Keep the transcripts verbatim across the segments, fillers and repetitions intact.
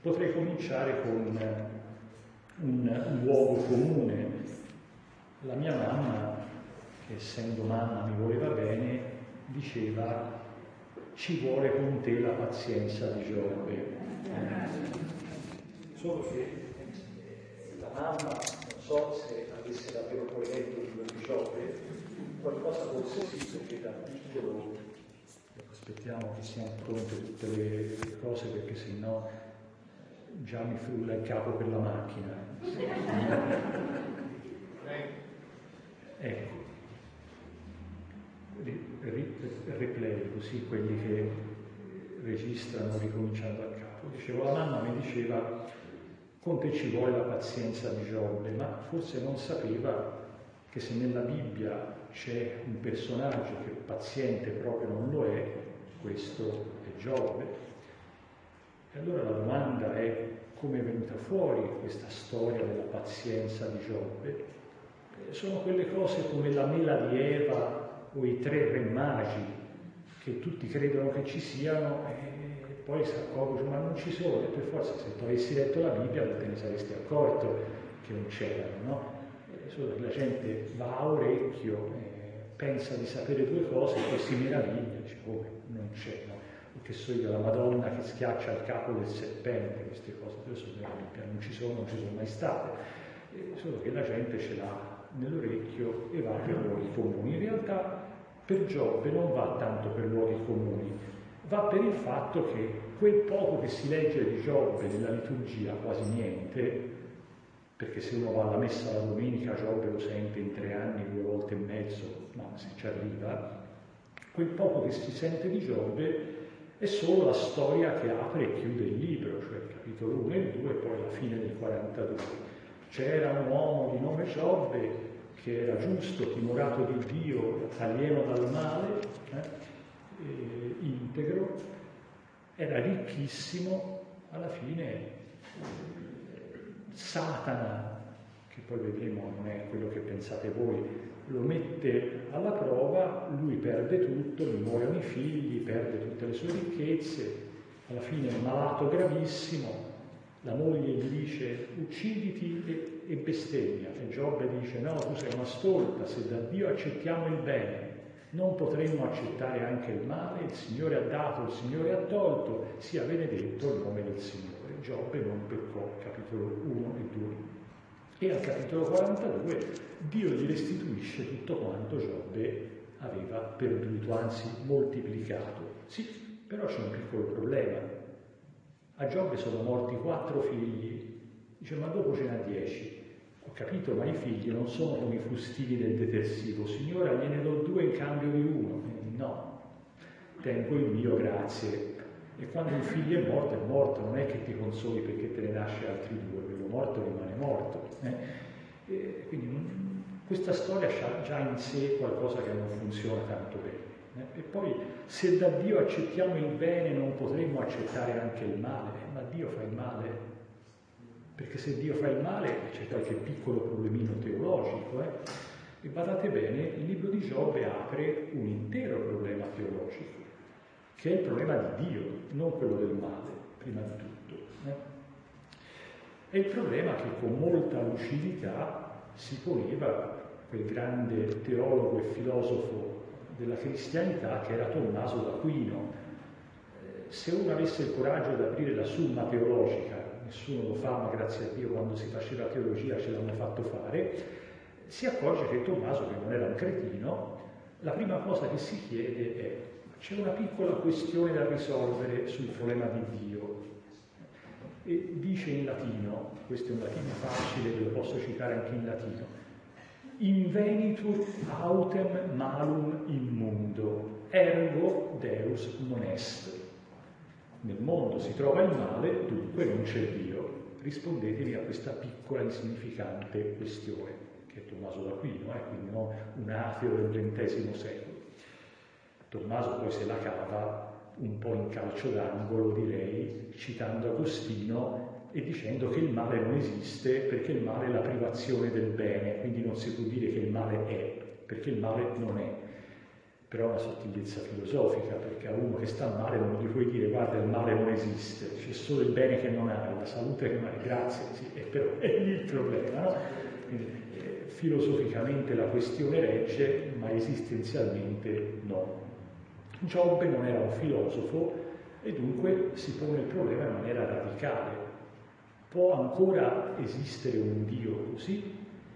Potrei cominciare con un, un luogo comune. La mia mamma, che essendo mamma mi voleva bene, diceva: ci vuole con te la pazienza di Giobbe. Solo che la mamma, non so se avesse davvero poi letto il libro di Giobbe, qualcosa forse sì, perché da piccolo, aspettiamo che siano pronte tutte le, le cose, perché sennò già mi frulla il capo per la macchina. Ecco, replay, così quelli che registrano ricominciando da capo. Dicevo, la mamma mi diceva: con te ci vuole la pazienza di Giobbe, ma forse non sapeva che se nella Bibbia c'è un personaggio che paziente proprio non lo è, questo è Giobbe. E allora la domanda è: come è venuta fuori questa storia della pazienza di Giobbe? Sono quelle cose come la mela di Eva o i tre re magi, che tutti credono che ci siano e poi si accorgono, ma non ci sono, e per forza se tu avessi letto la Bibbia non te ne saresti accorto che non c'erano, no? Solo che la gente va a orecchio, eh, pensa di sapere due cose e poi si meraviglia, dice: come, non c'è, no? O che so io, la Madonna che schiaccia il capo del serpente, queste cose adesso nella Bibbia non ci sono, non ci sono mai state, eh, solo che la gente ce l'ha nell'orecchio e va per luoghi comuni. In realtà per Giobbe non va tanto per luoghi comuni, va per il fatto che quel poco che si legge di Giobbe nella liturgia, quasi niente, perché se uno va alla messa la domenica Giobbe lo sente in tre anni, due volte e mezzo, ma se ci arriva, quel poco che si sente di Giobbe è solo la storia che apre e chiude il libro, cioè il capitolo uno e il due e poi la fine del quarantadue. C'era un uomo di nome Giobbe che era giusto, timorato di Dio, alieno dal male, eh, eh, integro, era ricchissimo, alla fine Satana, che poi vedremo non è quello che pensate voi, lo mette alla prova, lui perde tutto, gli muoiono i figli, perde tutte le sue ricchezze, alla fine è malato gravissimo, la moglie gli dice: ucciditi e, e bestemmia, e Giobbe dice: no, tu sei una stolta, se da Dio accettiamo il bene non potremmo accettare anche il male, il Signore ha dato, il Signore ha tolto, sia benedetto il nome del Signore. Giobbe non peccò, capitolo uno e due. E al capitolo quarantadue Dio gli restituisce tutto quanto Giobbe aveva perduto, anzi moltiplicato. Sì, però c'è un piccolo problema. A Giobbe sono morti quattro figli, dice: ma dopo ce n'ha dieci. Ho capito, ma i figli non sono come i frustini del detersivo. Signora, gliene do due in cambio di uno. Eh, no, tengo il mio, grazie. E quando un figlio è morto, è morto, non è che ti consoli perché te ne nasce altri due, quello morto rimane morto. Eh? E quindi non, questa storia ha già in sé qualcosa che non funziona tanto bene. Eh? E poi, se da Dio accettiamo il bene, non potremmo accettare anche il male. Eh, ma Dio fa il male? Perché se Dio fa il male c'è qualche piccolo problemino teologico. Eh? E badate bene, il libro di Giobbe apre un intero problema teologico, che è il problema di Dio, non quello del male, prima di tutto. Eh? È il problema che con molta lucidità si poneva quel grande teologo e filosofo della cristianità che era Tommaso d'Aquino. Eh, se uno avesse il coraggio di aprire la Summa Teologica, nessuno lo fa, ma grazie a Dio quando si faceva teologia ce l'hanno fatto fare, si accorge che Tommaso, che non era un cretino, la prima cosa che si chiede è: c'è una piccola questione da risolvere sul problema di Dio. E dice in latino, questo è un latino facile, ve lo posso citare anche in latino: invenitur autem malum in mundo, ergo Deus non est. Nel mondo si trova il male, dunque non c'è Dio. Rispondetevi a questa piccola insignificante questione, che è Tommaso d'Aquino, eh, quindi non un ateo del ventesimo secolo. Tommaso poi se la cava un po' in calcio d'angolo, direi, citando Agostino e dicendo che il male non esiste perché il male è la privazione del bene, quindi non si può dire che il male è, perché il male non è. però è una sottigliezza filosofica, perché a uno che sta male non gli puoi dire guarda il male non esiste, c'è solo il bene che non hai, la salute che non hai, grazie, sì, e però è lì il problema, no? Quindi, eh, filosoficamente la questione regge, ma esistenzialmente no. Giobbe non era un filosofo e dunque si pone il problema in maniera radicale. Può ancora esistere un Dio così?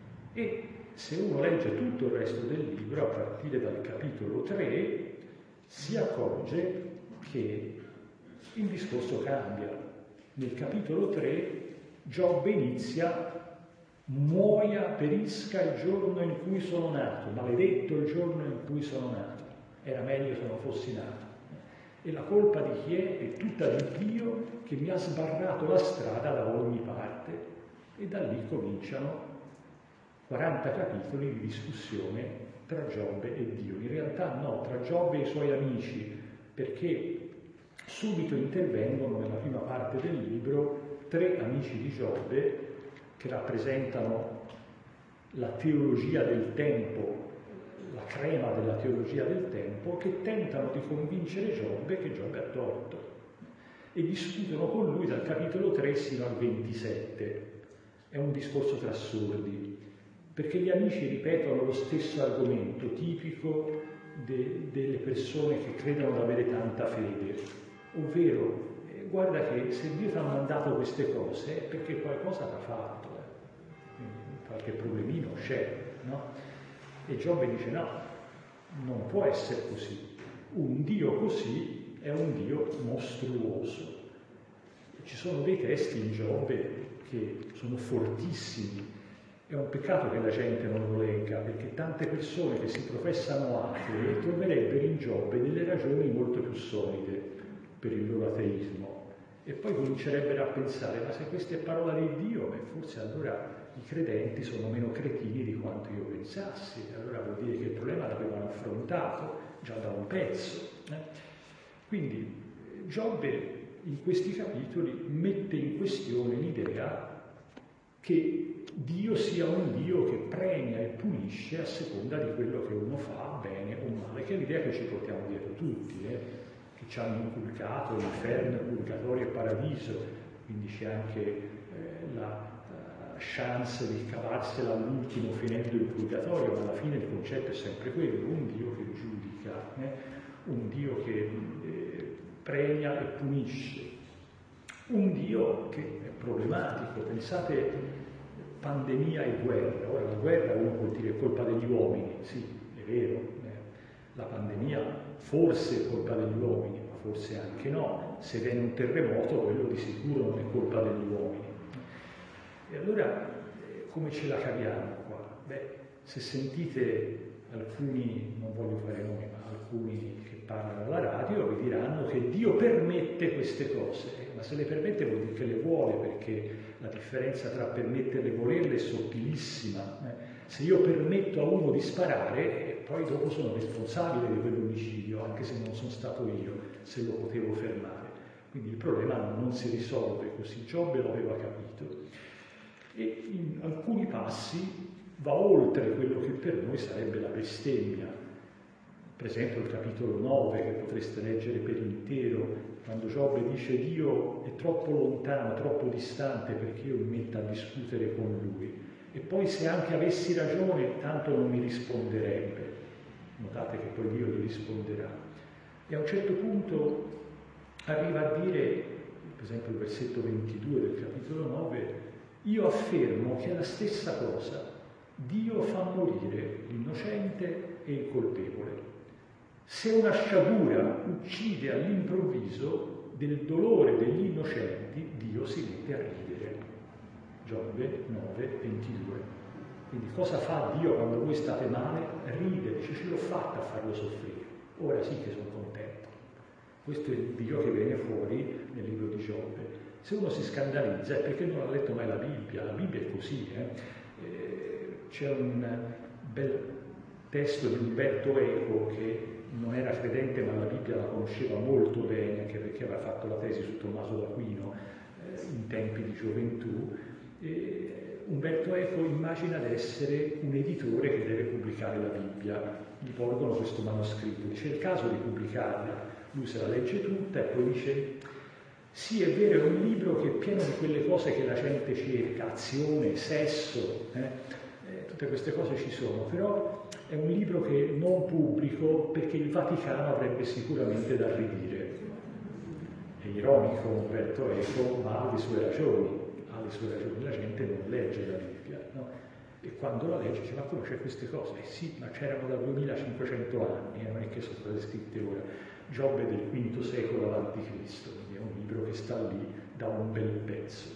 E se uno legge tutto il resto del libro, a partire dal capitolo tre, si accorge che il discorso cambia. Nel capitolo tre Giobbe inizia: muoia, perisca il giorno in cui sono nato, maledetto il giorno in cui sono nato, era meglio se non fossi nato. E la colpa di chi è? È tutta di Dio che mi ha sbarrato la strada da ogni parte. E da lì cominciano quaranta capitoli di discussione tra Giobbe e Dio. In realtà no, tra Giobbe e i suoi amici, perché subito intervengono nella prima parte del libro tre amici di Giobbe che rappresentano la teologia del tempo, la crema della teologia del tempo, che tentano di convincere Giobbe che Giobbe ha torto e discutono con lui dal capitolo tre sino al ventisette. È un discorso tra sordi, perché gli amici ripetono lo stesso argomento tipico de, delle persone che credono di avere tanta fede, ovvero eh, guarda che se Dio ti ha mandato queste cose è perché qualcosa ti ha fatto, eh. qualche problemino c'è, no? E Giobbe dice no, non può essere così, un Dio così è un Dio mostruoso. Ci sono dei testi in Giobbe che sono fortissimi. È un peccato che la gente non lo legga, perché tante persone che si professano atee troverebbero in Giobbe delle ragioni molto più solide per il loro ateismo e poi comincerebbero a pensare: ma se questa è parola di Dio, beh, forse allora i credenti sono meno cretini di quanto io pensassi, allora vuol dire che il problema l'avevano affrontato già da un pezzo. Eh? Quindi Giobbe in questi capitoli mette in questione l'idea che Dio sia un Dio che premia e punisce a seconda di quello che uno fa, bene o male, che è l'idea che ci portiamo dietro tutti, eh? che ci hanno inculcato l'inferno, il purgatorio e il paradiso, quindi c'è anche eh, la uh, chance di cavarsela all'ultimo finendo il purgatorio, ma alla fine il concetto è sempre quello: un Dio che giudica, eh? un Dio che eh, premia e punisce, un Dio che è problematico. Pensate, pandemia e guerra. Ora, la guerra uno può dire è colpa degli uomini, sì, è vero, eh. la pandemia forse è colpa degli uomini, ma forse anche no. Se viene un terremoto, quello di sicuro non è colpa degli uomini. E allora, eh, come ce la caviamo qua? Beh, se sentite alcuni, non voglio fare nomi, ma alcuni che parlano alla radio, vi diranno che Dio permette queste cose, ma se le permette vuol dire che le vuole, perché la differenza tra permetterle e volerle è sottilissima. Eh. Se io permetto a uno di sparare, eh, poi dopo sono responsabile di quell'omicidio, anche se non sono stato io, se lo potevo fermare. Quindi il problema non si risolve così. Giobbe lo aveva capito. E in alcuni passi va oltre quello che per noi sarebbe la bestemmia. Per esempio il capitolo nove, che potreste leggere per intero, quando Giobbe dice Dio è troppo lontano, troppo distante perché io mi metta a discutere con lui, e poi se anche avessi ragione tanto non mi risponderebbe. Notate che poi Dio gli risponderà. E a un certo punto arriva a dire, per esempio il versetto ventidue del capitolo nove, io affermo che è la stessa cosa, Dio fa morire l'innocente e il colpevole. Se una sciagura uccide all'improvviso, del dolore degli innocenti Dio si mette a ridere. Giobbe nove, ventidue. Quindi cosa fa Dio quando voi state male? Ride, dice ce l'ho fatta a farlo soffrire, ora sì che sono contento. Questo è il Dio che viene fuori nel libro di Giobbe. Se uno si scandalizza è perché non ha letto mai la Bibbia, la Bibbia è così. Eh? Eh, c'è un bel testo di Umberto Eco che non era credente ma la Bibbia la conosceva molto bene, anche perché aveva fatto la tesi su Tommaso d'Aquino eh, in tempi di gioventù, e Umberto Eco immagina di essere un editore che deve pubblicare la Bibbia. Gli porgono questo manoscritto, dice: è il caso di pubblicarla. Lui se la legge tutta e poi dice: sì, è vero, è un libro che è pieno di quelle cose che la gente cerca, azione, sesso, eh? Eh, tutte queste cose ci sono, però è un libro che non pubblico perché il Vaticano avrebbe sicuramente da ridire. È ironico Umberto Eco, ma ha le sue ragioni. Le sue ragioni, la gente non legge la Bibbia, no? E quando la legge dice: ma come c'è queste cose? Eh sì, ma c'erano da duemilacinquecento anni, e non è che sono state scritte ora. Giobbe è del quinto secolo avanti Cristo, quindi è un libro che sta lì da un bel pezzo.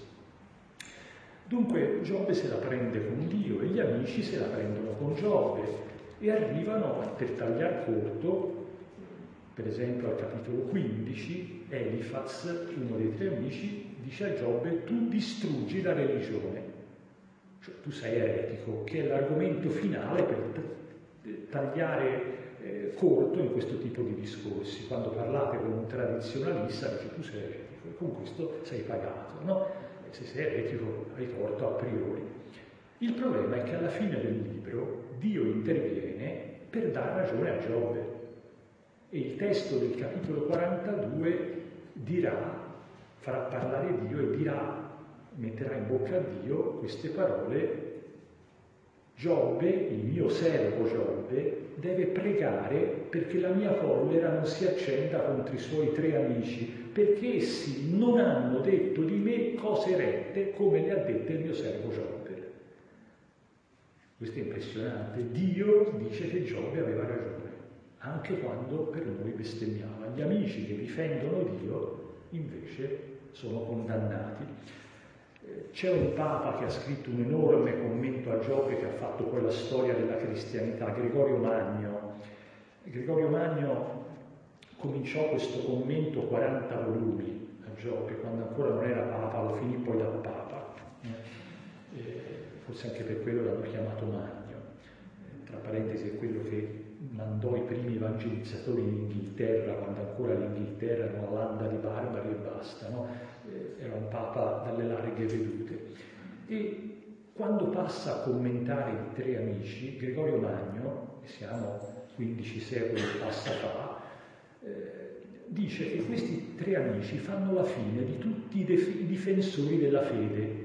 Dunque Giobbe se la prende con Dio e gli amici se la prendono con Giobbe e arrivano, per tagliar corto, per esempio al capitolo quindici, Elifaz, uno dei tre amici, dice a Giobbe: tu distruggi la religione, cioè tu sei eretico, che è l'argomento finale per tagliare eh, corto in questo tipo di discorsi. Quando parlate con un tradizionalista dice: tu sei eretico e con questo sei pagato, no? E se sei eretico hai torto a priori. Il problema è che alla fine del libro Dio interviene per dar ragione a Giobbe e il testo del capitolo quarantadue dirà, farà parlare Dio e dirà, metterà in bocca a Dio queste parole: Giobbe, il mio servo Giobbe, deve pregare perché la mia collera non si accenda contro i suoi tre amici, perché essi non hanno detto di me cose rette come le ha dette il mio servo Giobbe. Questo è impressionante. Dio dice che Giobbe aveva ragione, anche quando per noi bestemmiava. Gli amici che difendono Dio invece sono condannati. C'è un Papa che ha scritto un enorme commento a Giobbe, che ha fatto poi la storia della cristianità, Gregorio Magno. Gregorio Magno cominciò questo commento quaranta volumi a Giobbe, quando ancora non era Papa, lo finì poi da Papa. Eh, forse anche per quello l'hanno chiamato Magno. Eh, tra parentesi è quello che mandò i primi evangelizzatori in Inghilterra, quando ancora l'Inghilterra era una landa di barbari e basta, no? Eh, era un papa dalle larghe vedute. E quando passa a commentare i tre amici, Gregorio Magno, siamo quindici secoli passa fa, eh, dice che questi tre amici fanno la fine di tutti i def- difensori della fede.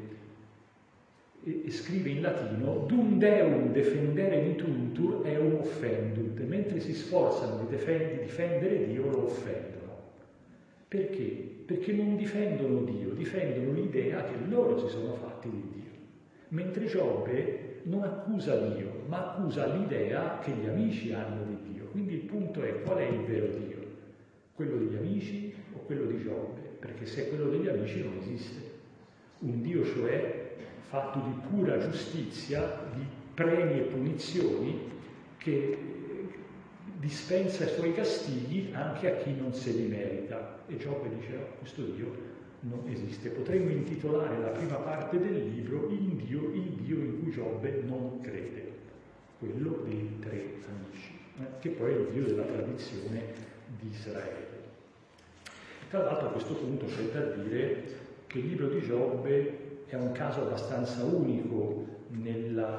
E scrive in latino: dum deum defendere mituntur eum offendunt, mentre si sforzano di, defend- di difendere Dio lo offendono. Perché? Perché non difendono Dio, difendono l'idea che loro si sono fatti di Dio. Mentre Giobbe non accusa Dio, ma accusa l'idea che gli amici hanno di Dio. Quindi il punto è: qual è il vero Dio? Quello degli amici o quello di Giobbe? Perché se è quello degli amici non esiste. Un Dio, cioè, fatto di pura giustizia, di premi e punizioni, che dispensa i suoi castighi anche a chi non se li merita. E Giobbe dice: no, questo Dio non esiste. Potremmo intitolare la prima parte del libro Il Dio, il Dio in cui Giobbe non crede, quello dei tre amici, eh, che poi è il Dio della tradizione di Israele. Tra l'altro a questo punto c'è da dire che il libro di Giobbe è un caso abbastanza unico nella,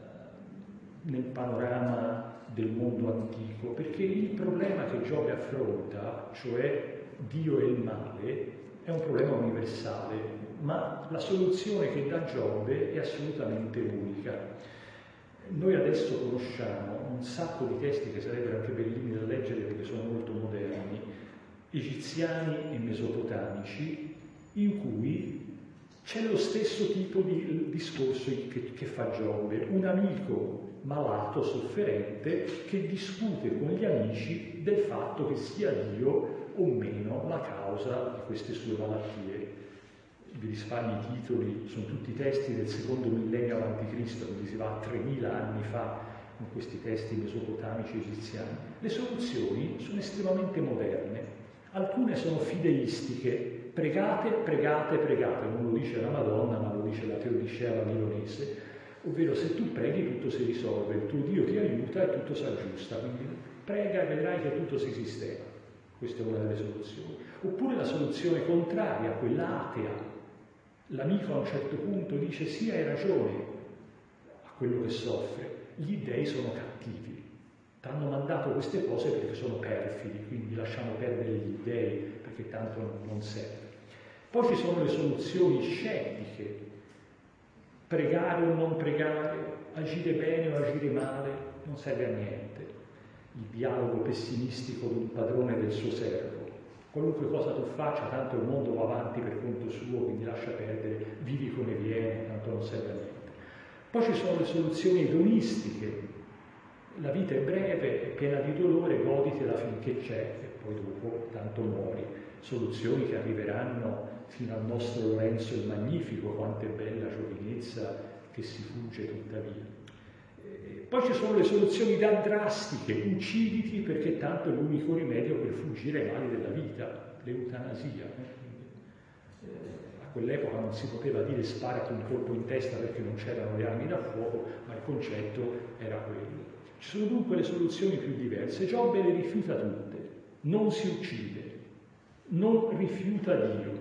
nel panorama del mondo antico, perché il problema che Giobbe affronta, cioè Dio e il male, è un problema universale, ma la soluzione che dà Giobbe è assolutamente unica. Noi adesso conosciamo un sacco di testi che sarebbero anche bellini da leggere perché sono molto moderni, egiziani e mesopotamici, in cui c'è lo stesso tipo di discorso che, che fa Giobbe, un amico malato, sofferente, che discute con gli amici del fatto che sia Dio o meno la causa di queste sue malattie. Vi risparmio i titoli, sono tutti testi del secondo millennio avanti Cristo, quindi si va a tremila anni fa con questi testi mesopotamici egiziani. Le soluzioni sono estremamente moderne, alcune sono fideistiche. Pregate, pregate, pregate, non lo dice la Madonna, ma lo dice la teodicea babilonese, ovvero se tu preghi tutto si risolve, il tuo Dio ti aiuta e tutto si aggiusta, quindi prega e vedrai che tutto si sistema. Questa è una delle soluzioni. Oppure la soluzione contraria, quella atea, L'amico a un certo punto dice sì, hai ragione a quello che soffre, gli dèi sono cattivi, ti hanno mandato queste cose perché sono perfidi, quindi lasciamo perdere gli dèi perché tanto non serve. Poi ci sono le soluzioni scettiche, pregare o non pregare, agire bene o agire male, non serve a niente. Il dialogo pessimistico di un padrone del suo servo. Qualunque cosa tu faccia, tanto il mondo va avanti per conto suo, quindi lascia perdere, vivi come viene, tanto non serve a niente. Poi ci sono le soluzioni edonistiche. La vita è breve, è piena di dolore, goditela finché c'è e poi dopo tanto muori. Soluzioni che arriveranno fino al nostro Lorenzo il Magnifico, quanto è bella giovinezza che si fugge tuttavia. E poi ci sono le soluzioni drastiche, ucciditi perché tanto è l'unico rimedio per fuggire ai mali della vita, l'eutanasia. Eh, a quell'epoca non si poteva dire sparati un colpo in testa perché non c'erano le armi da fuoco, ma il concetto era quello. Ci sono dunque le soluzioni più diverse. Giobbe le rifiuta tutte, non si uccide, non rifiuta Dio,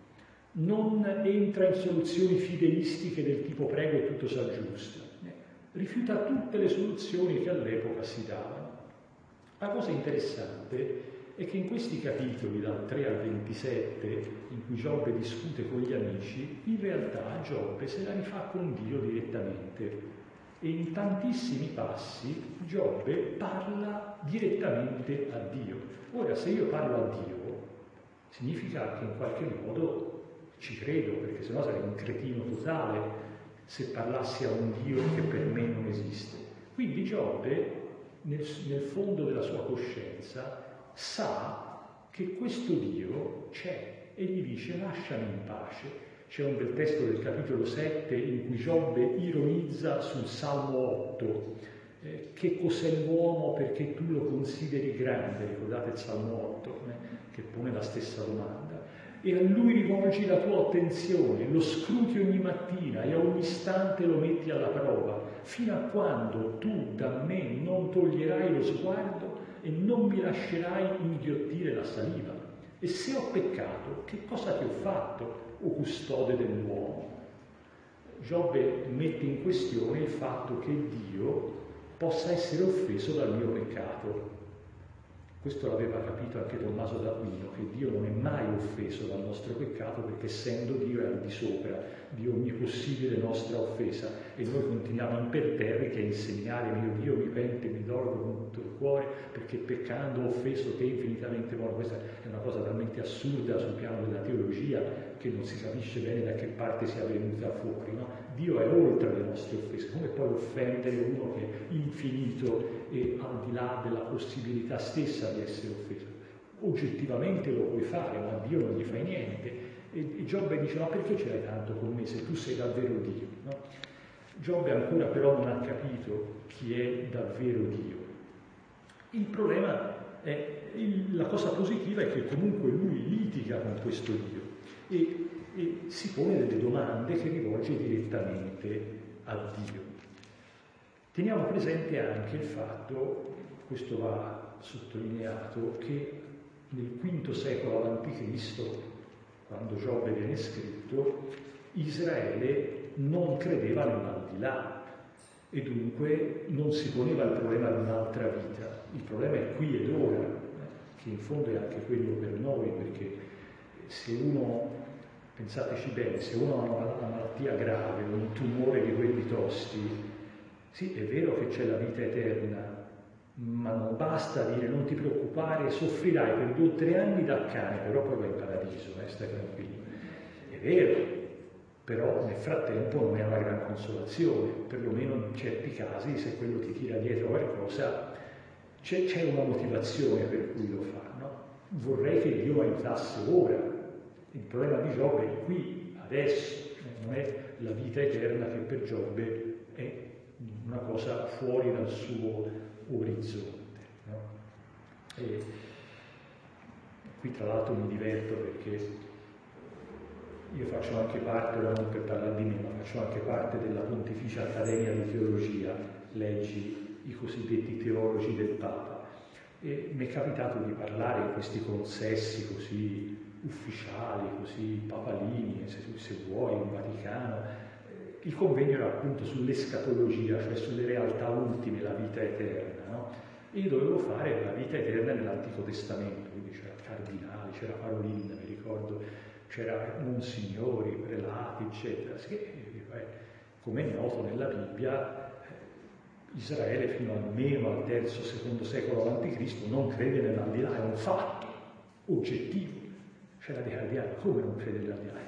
non entra in soluzioni fideistiche del tipo prego e tutto s'aggiusta, rifiuta tutte le soluzioni che all'epoca si davano. La cosa interessante è che in questi capitoli, dal tre al ventisette, in cui Giobbe discute con gli amici, in realtà Giobbe se la rifà con Dio direttamente. E in tantissimi passi Giobbe parla direttamente a Dio. Ora, se io parlo a Dio, significa che in qualche modo ci credo, perché sennò sarei un cretino totale se parlassi a un Dio che per me non esiste. Quindi Giobbe, nel, nel fondo della sua coscienza, sa che questo Dio c'è e gli dice lasciami in pace. C'è un bel testo del capitolo sette in cui Giobbe ironizza sul Salmo otto. Eh, che cos'è l'uomo perché tu lo consideri grande? Ricordate il Salmo otto, eh, che pone la stessa domanda. E a lui rivolgi la tua attenzione, lo scruti ogni mattina e a ogni istante lo metti alla prova, fino a quando tu da me non toglierai lo sguardo e non mi lascerai inghiottire la saliva. E se ho peccato, che cosa ti ho fatto, o custode dell'uomo? Giobbe mette in questione il fatto che Dio possa essere offeso dal mio peccato. Questo l'aveva capito anche Tommaso d'Aquino, che Dio non è mai offeso dal nostro peccato perché essendo Dio è al di sopra di ogni possibile nostra offesa e noi continuiamo imperterriti a insegnare mio Dio mi pente, mi dolgo con tutto il cuore perché peccando ho offeso te infinitamente morto. Questa è una cosa talmente assurda sul piano della teologia che non si capisce bene da che parte sia venuta fuori, no? Dio è oltre le nostre offese, come puoi offendere uno che è infinito e al di là della possibilità stessa di essere offeso? Oggettivamente lo puoi fare, ma a Dio non gli fai niente. E, e Giobbe dice, ma perché ce l'hai tanto con me se tu sei davvero Dio? No? Giobbe ancora però non ha capito chi è davvero Dio. Il problema è, il, la cosa positiva è che comunque lui litiga con questo Dio e, e si pone delle domande che rivolge direttamente a Dio. Teniamo presente anche il fatto, questo va sottolineato, che nel quinto secolo avanti Cristo, quando Giobbe viene scritto, Israele non credeva nell'aldilà e dunque non si poneva il problema di un'altra vita. Il problema è qui ed ora, che in fondo è anche quello per noi, perché se uno, pensateci bene, se uno ha una malattia grave, un tumore di quelli tosti, sì, è vero che c'è la vita eterna, ma non basta dire non ti preoccupare, soffrirai per due o tre anni da cane, però poi vai in paradiso, eh, stai tranquillo. È vero, però nel frattempo non è una gran consolazione, perlomeno in certi casi se quello ti tira dietro qualcosa c'è, c'è una motivazione per cui lo fa, no? Vorrei che Dio mi aiutasse ora. Il problema di Giobbe è qui, adesso, non è la vita eterna che per Giobbe è una cosa fuori dal suo orizzonte, no? E qui tra l'altro mi diverto perché io faccio anche parte, ora non per parlare di me, ma faccio anche parte della Pontificia Accademia di Teologia, leggi i cosiddetti teologi del Papa, e mi è capitato di parlare in questi consessi così ufficiali, così papalini, se, se vuoi, in Vaticano. Il convegno era appunto sull'escatologia, cioè sulle realtà ultime, la vita eterna, no? E io dovevo fare la vita eterna nell'Antico Testamento, quindi c'era cardinali, c'era Parolin, mi ricordo, c'era monsignori, prelati, eccetera. Come è noto nella Bibbia, Israele fino almeno al terzo, secondo secolo avanti Cristo non crede nell'aldilà, è un fatto oggettivo. C'era dei cardinali, come non crede nell'aldilà?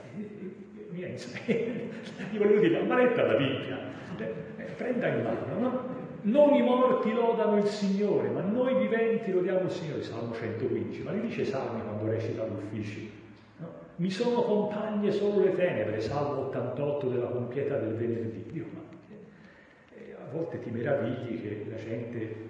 Gli volevo dire, la manetta la Bibbia, prenda in mano, no? Non i morti lodano il Signore, ma noi viventi lodiamo il Signore, Salmo centoquindici, ma li dice Salmi quando recita l'ufficio. No? Mi sono compagne solo le tenebre, Salmo ottantotto della compieta del venerdì. Dio, ma eh, a volte ti meravigli che la gente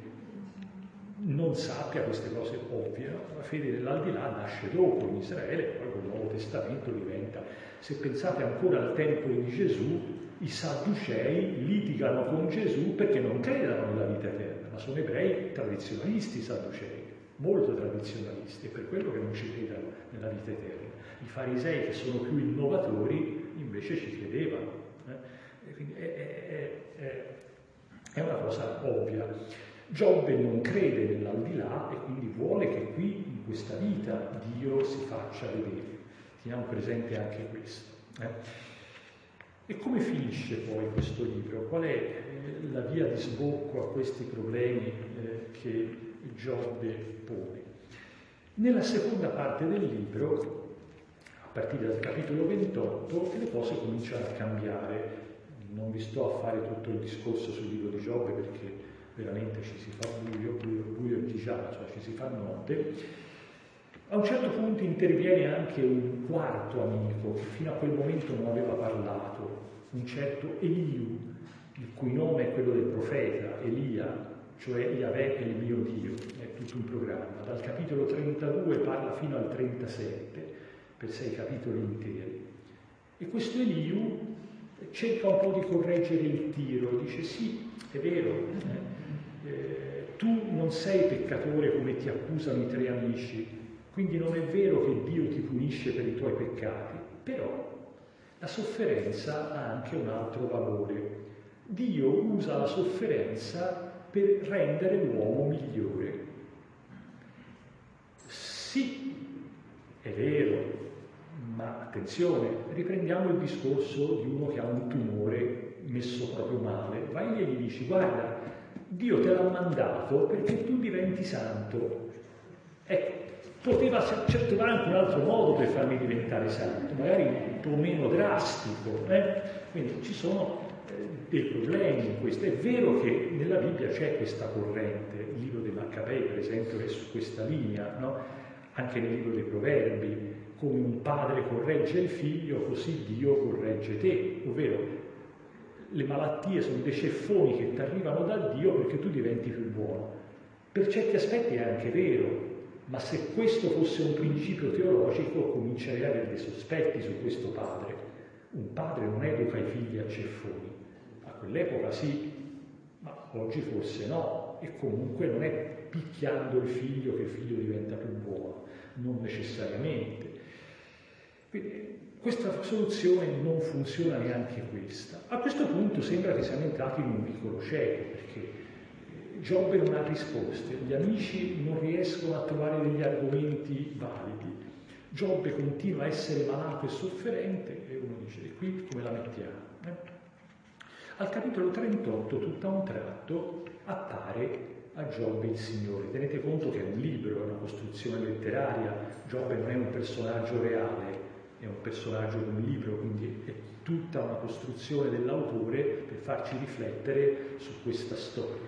non sappia queste cose ovvie, no? La fede dell'aldilà nasce dopo in Israele, poi col Nuovo Testamento diventa. Se pensate ancora al tempo di Gesù, i Sadducei litigano con Gesù perché non credono nella vita eterna, ma sono ebrei tradizionalisti i Sadducei, molto tradizionalisti, è per quello che non ci credono nella vita eterna. I farisei, che sono più innovatori, invece ci credevano. Eh? E quindi è, è, è, è una cosa ovvia. Giobbe non crede nell'aldilà e quindi vuole che qui, in questa vita, Dio si faccia vedere. Teniamo presente anche questo. Eh? E come finisce poi questo libro? Qual è eh, la via di sbocco a questi problemi eh, che Giobbe pone? Nella seconda parte del libro, a partire dal capitolo ventotto, le cose cominciano a cambiare. Non vi sto a fare tutto il discorso sul libro di Giobbe perché veramente ci si fa buio, buio, buio e diciamo, cioè ci si fa notte. A un certo punto interviene anche un quarto amico che fino a quel momento non aveva parlato, un certo Eliu, il cui nome è quello del profeta, Elia, cioè Yahweh è il mio Dio, è tutto un programma. Dal capitolo trentadue parla fino al trentasette, per sei capitoli interi. E questo Eliu cerca un po' di correggere il tiro, dice sì, è vero, eh, eh, tu non sei peccatore come ti accusano i tre amici, quindi non è vero che Dio ti punisce per i tuoi peccati, però la sofferenza ha anche un altro valore. Dio usa la sofferenza per rendere l'uomo migliore. Sì, è vero, ma attenzione, riprendiamo il discorso di uno che ha un tumore messo proprio male. Vai e gli dici, guarda, Dio te l'ha mandato perché tu diventi santo. Ecco, poteva trovare anche un altro modo per farmi diventare santo, magari un po' meno drastico. Eh? Quindi ci sono eh, dei problemi in questo. È vero che nella Bibbia c'è questa corrente, il libro dei Maccabei per esempio è su questa linea, no? Anche nel libro dei Proverbi, come un padre corregge il figlio, così Dio corregge te, ovvero le malattie sono dei ceffoni che ti arrivano da Dio perché tu diventi più buono. Per certi aspetti è anche vero, ma se questo fosse un principio teologico comincerei a avere dei sospetti su questo padre. Un padre non educa i figli a ceffoni, a quell'epoca sì, ma oggi forse no, e comunque non è picchiando il figlio che il figlio diventa più buono, non necessariamente. Quindi questa soluzione non funziona neanche questa. A questo punto sembra che siamo entrati in un vicolo cieco, perché Giobbe non ha risposte, gli amici non riescono a trovare degli argomenti validi. Giobbe continua a essere malato e sofferente e uno dice, e qui come la mettiamo? Eh? Al capitolo trentotto, tutto a un tratto, appare a Giobbe il Signore. Tenete conto che è un libro, è una costruzione letteraria, Giobbe non è un personaggio reale, è un personaggio di un libro, quindi è tutta una costruzione dell'autore per farci riflettere su questa storia.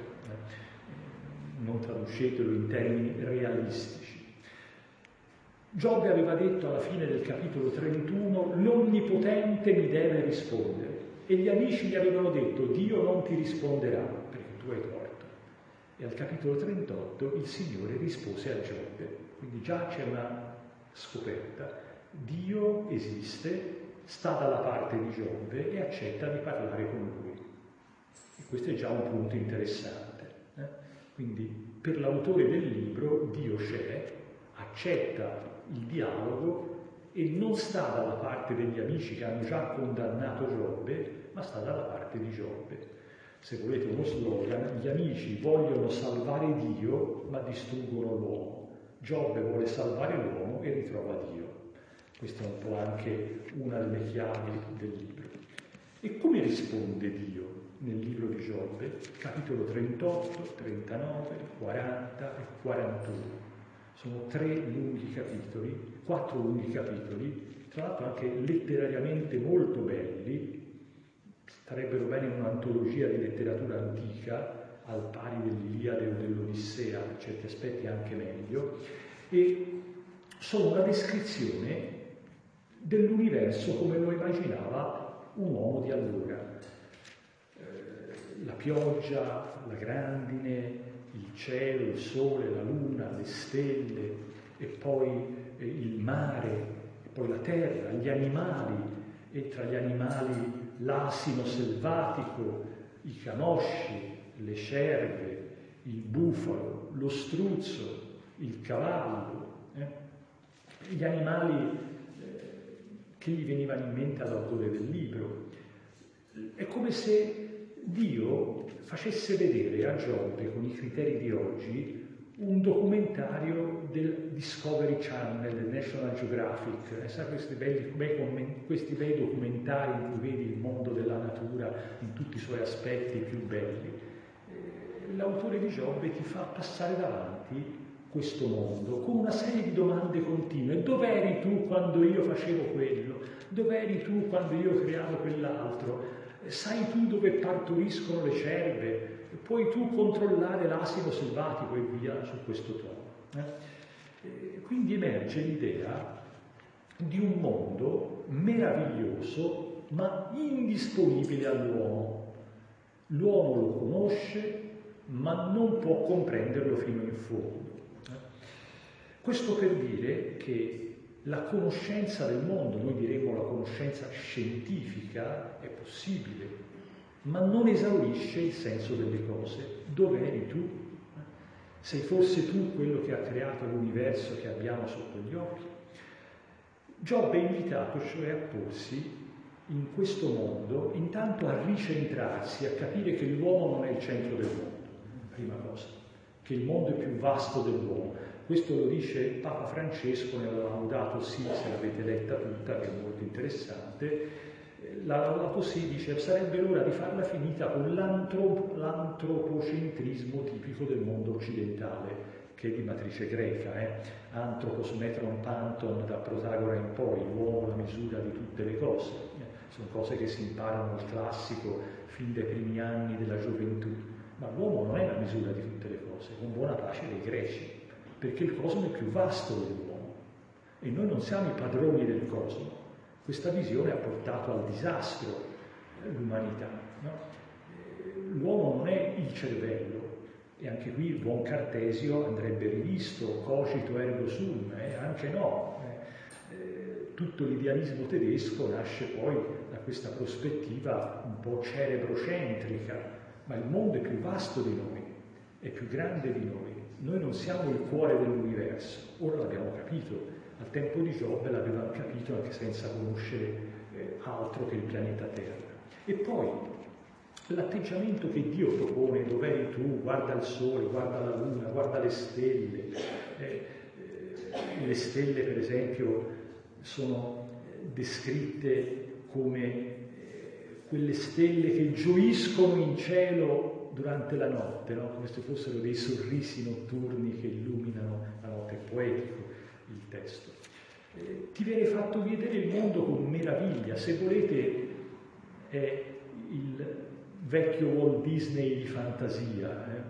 Non traducetelo in termini realistici. Giobbe aveva detto alla fine del capitolo trentuno, l'Onnipotente mi deve rispondere, e gli amici gli avevano detto, Dio non ti risponderà, perché tu hai torto. E al capitolo trentotto il Signore rispose a Giobbe, quindi già c'è una scoperta, Dio esiste, sta dalla parte di Giobbe e accetta di parlare con lui. E questo è già un punto interessante. Eh? Quindi per l'autore del libro Dio c'è, accetta il dialogo e non sta dalla parte degli amici che hanno già condannato Giobbe, ma sta dalla parte di Giobbe. Se volete uno slogan, gli amici vogliono salvare Dio ma distruggono l'uomo. Giobbe vuole salvare l'uomo e ritrova Dio. Questa è un po' anche una delle chiavi del libro. E come risponde Dio nel libro di Giobbe? Capitolo trentotto, trentanove, quaranta e quarantuno. Sono tre lunghi capitoli, quattro lunghi capitoli, tra l'altro anche letterariamente molto belli. Starebbero bene in un'antologia di letteratura antica, al pari dell'Iliade o dell'Odissea, per certi aspetti anche meglio, e sono una descrizione dell'universo come lo immaginava un uomo di allora. Eh, la pioggia, la grandine, il cielo, il sole, la luna, le stelle, e poi eh, il mare, e poi la terra, gli animali, e tra gli animali l'asino selvatico, i camosci, le cerve, il bufalo, lo struzzo, il cavallo, eh? gli animali eh, che gli venivano in mente all'autore del libro. È come se Dio facesse vedere a Giobbe, con i criteri di oggi, un documentario del Discovery Channel, del National Geographic, eh, sa, questi, belli, bei, questi bei documentari in cui vedi il mondo della natura in tutti i suoi aspetti più belli. Eh, l'autore di Giobbe ti fa passare davanti questo mondo con una serie di domande continue. Dov'eri tu quando io facevo quello? Dov'eri tu quando io creavo quell'altro? Sai tu dove partoriscono le cerve? Puoi tu controllare l'asino selvatico e via su questo tono. Eh? Quindi emerge l'idea di un mondo meraviglioso ma indisponibile all'uomo. L'uomo lo conosce ma non può comprenderlo fino in fondo. Eh? Questo per dire che la conoscenza del mondo, noi diremmo la conoscenza scientifica, è possibile, ma non esaurisce il senso delle cose. Dov'eri tu? Sei forse tu quello che ha creato l'universo che abbiamo sotto gli occhi? Giobbe è invitato cioè a porsi in questo mondo, intanto a ricentrarsi, a capire che l'uomo non è il centro del mondo, prima cosa, che il mondo è più vasto dell'uomo. Questo lo dice Papa Francesco nella Laudato Si, se l'avete letta tutta, che è molto interessante. La Laudato Si dice: sarebbe l'ora di farla finita con l'antrop- l'antropocentrismo tipico del mondo occidentale, che è di matrice greca, eh? Anthropos metron panton, da Protagora in poi, l'uomo la misura di tutte le cose. Sono cose che si imparano al classico fin dai primi anni della gioventù. Ma l'uomo non è la misura di tutte le cose, con buona pace dei greci, perché il cosmo è più vasto dell'uomo e noi non siamo i padroni del cosmo. Questa visione ha portato al disastro l'umanità. No? L'uomo non è il cervello, e anche qui il buon Cartesio andrebbe rivisto, cogito ergo sum, eh? anche no. Eh, tutto l'idealismo tedesco nasce poi da questa prospettiva un po' cerebrocentrica, ma il mondo è più vasto di noi, è più grande di noi. Noi non siamo il cuore dell'universo, ora l'abbiamo capito, al tempo di Giobbe l'avevano capito anche senza conoscere eh, altro che il pianeta Terra. E poi l'atteggiamento che Dio propone, dov'eri tu, guarda il sole, guarda la luna, guarda le stelle. Eh, eh, le stelle, per esempio, sono descritte come eh, quelle stelle che gioiscono in cielo durante la notte, no? Come se fossero dei sorrisi notturni che illuminano la notte. È poetico il testo. Eh, ti viene fatto vedere il mondo con meraviglia. Se volete, è il vecchio Walt Disney di fantasia, eh?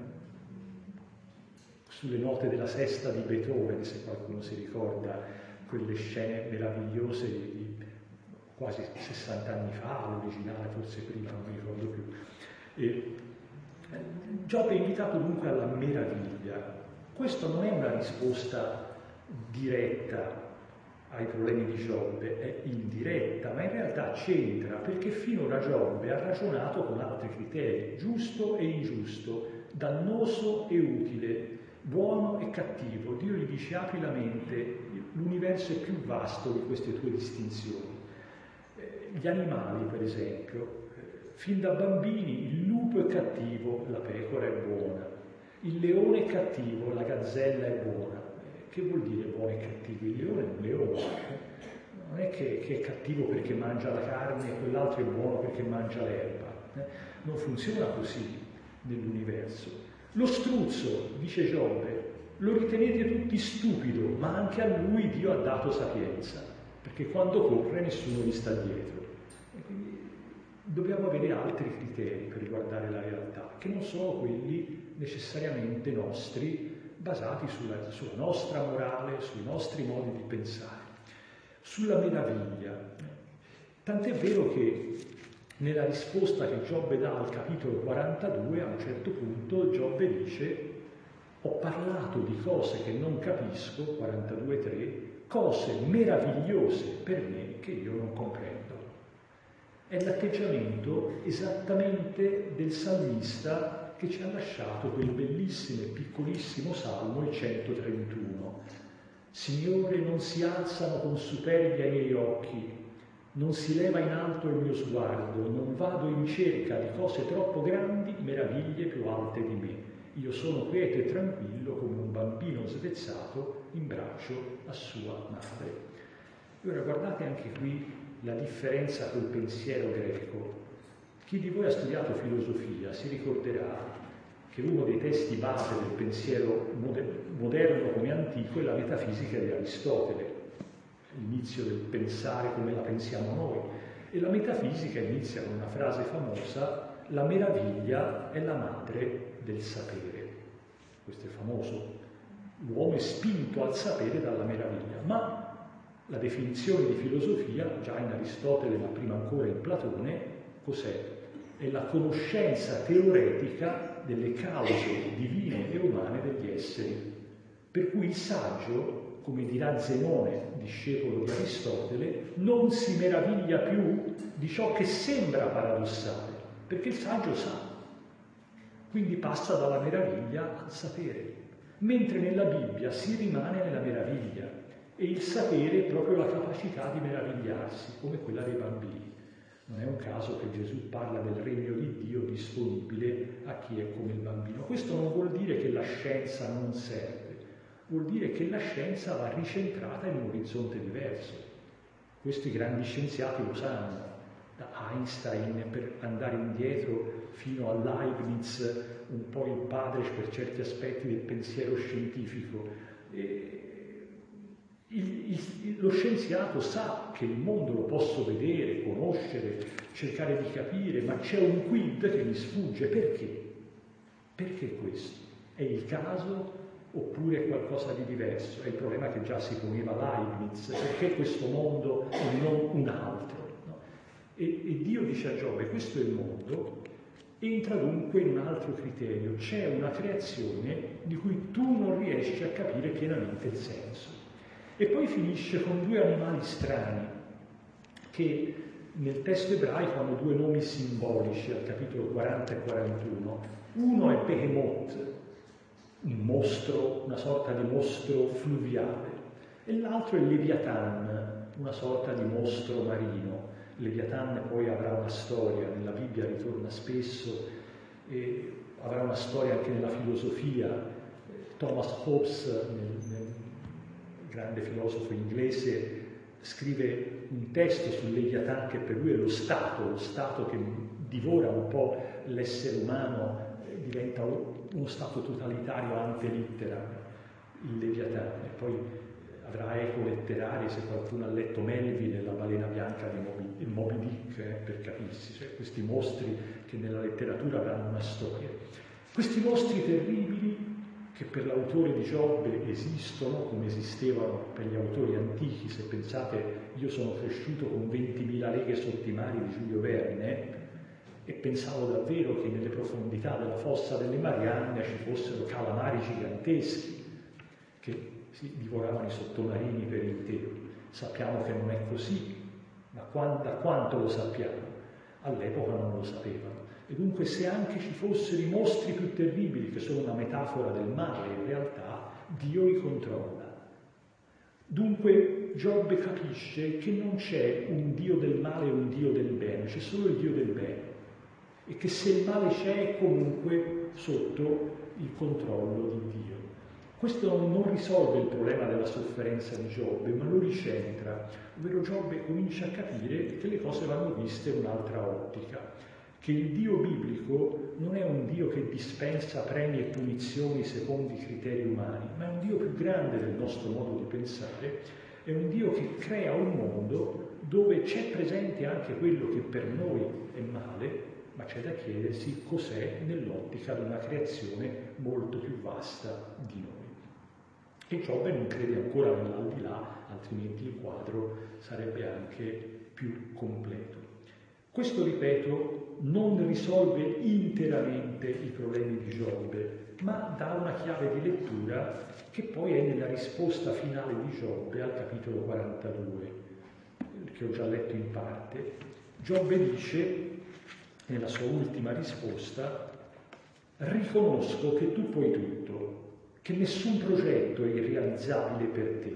Sulle note della sesta di Beethoven, se qualcuno si ricorda quelle scene meravigliose di, di quasi sessanta anni fa, l'originale forse prima, non mi ricordo più. E, Giobbe è invitato dunque alla meraviglia. Questo non è una risposta diretta ai problemi di Giobbe, è indiretta, ma in realtà c'entra, perché finora Giobbe ha ragionato con altri criteri: giusto e ingiusto, dannoso e utile, buono e cattivo. Dio gli dice: apri la mente, l'universo è più vasto di queste tue distinzioni. Eh, gli animali, per esempio, eh, fin da bambini il lupo è cattivo, la pecora è buona, il leone è cattivo, la gazzella è buona. Eh, che vuol dire buono e cattivo? Il leone è un leone, eh? Non è che, che è cattivo perché mangia la carne e quell'altro è buono perché mangia l'erba. Eh? Non funziona così nell'universo. Lo struzzo, dice Giobbe, lo ritenete tutti stupido, ma anche a lui Dio ha dato sapienza, perché quando corre nessuno gli sta dietro. E quindi dobbiamo avere altri criteri per riguardare la realtà, che non sono quelli necessariamente nostri, basati sulla, sulla nostra morale, sui nostri modi di pensare. Sulla meraviglia. Tant'è vero che nella risposta che Giobbe dà al capitolo quarantadue, a un certo punto Giobbe dice: ho parlato di cose che non capisco, quarantadue tre, cose meravigliose per me che io non comprendo. È l'atteggiamento esattamente del salmista che ci ha lasciato quel bellissimo e piccolissimo salmo, il centotrentuno. Signore, non si alzano con superbia i miei occhi, non si leva in alto il mio sguardo, non vado in cerca di cose troppo grandi, meraviglie più alte di me. Io sono quieto e tranquillo come un bambino svezzato in braccio a sua madre. E ora guardate anche qui la differenza col pensiero greco. Chi di voi ha studiato filosofia si ricorderà che uno dei testi base del pensiero moderno come antico è la metafisica di Aristotele, l'inizio del pensare come la pensiamo noi. E la metafisica inizia con una frase famosa: la meraviglia è la madre del sapere. Questo è famoso. L'uomo è spinto al sapere dalla meraviglia, ma la definizione di filosofia, già in Aristotele ma prima ancora in Platone, cos'è? È la conoscenza teoretica delle cause divine e umane degli esseri. Per cui il saggio, come dirà Zenone, discepolo di Aristotele, non si meraviglia più di ciò che sembra paradossale, perché il saggio sa. Quindi passa dalla meraviglia al sapere, mentre nella Bibbia si rimane nella meraviglia e il sapere è proprio la capacità di meravigliarsi, come quella dei bambini. Non è un caso che Gesù parla del regno di Dio disponibile a chi è come il bambino. Questo non vuol dire che la scienza non serve, vuol dire che la scienza va ricentrata in un orizzonte diverso. Questo i grandi scienziati lo sanno, da Einstein per andare indietro fino a Leibniz, un po' il padre per certi aspetti del pensiero scientifico. E Il, il, lo scienziato sa che il mondo lo posso vedere, conoscere, cercare di capire, ma c'è un quid che mi sfugge. Perché? Perché questo? È il caso oppure è qualcosa di diverso? È il problema che già si poneva Leibniz: perché questo mondo e non un altro? No? E, e Dio dice a Giobbe: questo è il mondo. Entra dunque in un altro criterio: c'è una creazione di cui tu non riesci a capire pienamente il senso. E poi finisce con due animali strani che nel testo ebraico hanno due nomi simbolici al capitolo quaranta e quarantuno. Uno è Behemoth, un mostro, una sorta di mostro fluviale, e l'altro è Leviatan, una sorta di mostro marino. Leviatan poi avrà una storia, nella Bibbia ritorna spesso, e avrà una storia anche nella filosofia. Thomas Hobbes, nel, nel grande filosofo inglese, scrive un testo sul Leviatan che per lui è lo Stato, lo Stato che divora un po' l'essere umano, diventa uno Stato totalitario ante litteram, il Leviatan. E poi avrà eco letterarie se qualcuno ha letto Melville e la balena bianca di Moby, Moby Dick, eh, per capirsi, cioè questi mostri che nella letteratura avranno una storia. Questi mostri terribili che per l'autore di Giobbe esistono, come esistevano per gli autori antichi. Se pensate, io sono cresciuto con ventimila leghe sotto i mari di Giulio Verne e pensavo davvero che nelle profondità della fossa delle Marianne ci fossero calamari giganteschi che si divoravano i sottomarini per intero. Sappiamo che non è così, ma quando, da quanto lo sappiamo? All'epoca non lo sapevano. E dunque, se anche ci fossero i mostri più terribili, che sono una metafora del male, in realtà Dio li controlla. Dunque Giobbe capisce che non c'è un Dio del male e un Dio del bene, c'è solo il Dio del bene, e che se il male c'è è comunque sotto il controllo di Dio. Questo non risolve il problema della sofferenza di Giobbe, ma lo ricentra, ovvero Giobbe comincia a capire che le cose vanno viste in un'altra ottica, che il Dio biblico non è un Dio che dispensa premi e punizioni secondo i criteri umani, ma è un Dio più grande del nostro modo di pensare, è un Dio che crea un mondo dove c'è presente anche quello che per noi è male, ma c'è da chiedersi cos'è nell'ottica di una creazione molto più vasta di noi. E Giobbe non crede ancora nell'aldilà, altrimenti il quadro sarebbe anche più completo. Questo, ripeto, non risolve interamente i problemi di Giobbe, ma dà una chiave di lettura che poi è nella risposta finale di Giobbe al capitolo quarantadue, che ho già letto in parte. Giobbe dice, nella sua ultima risposta: riconosco che tu puoi tutto, che nessun progetto è irrealizzabile per te.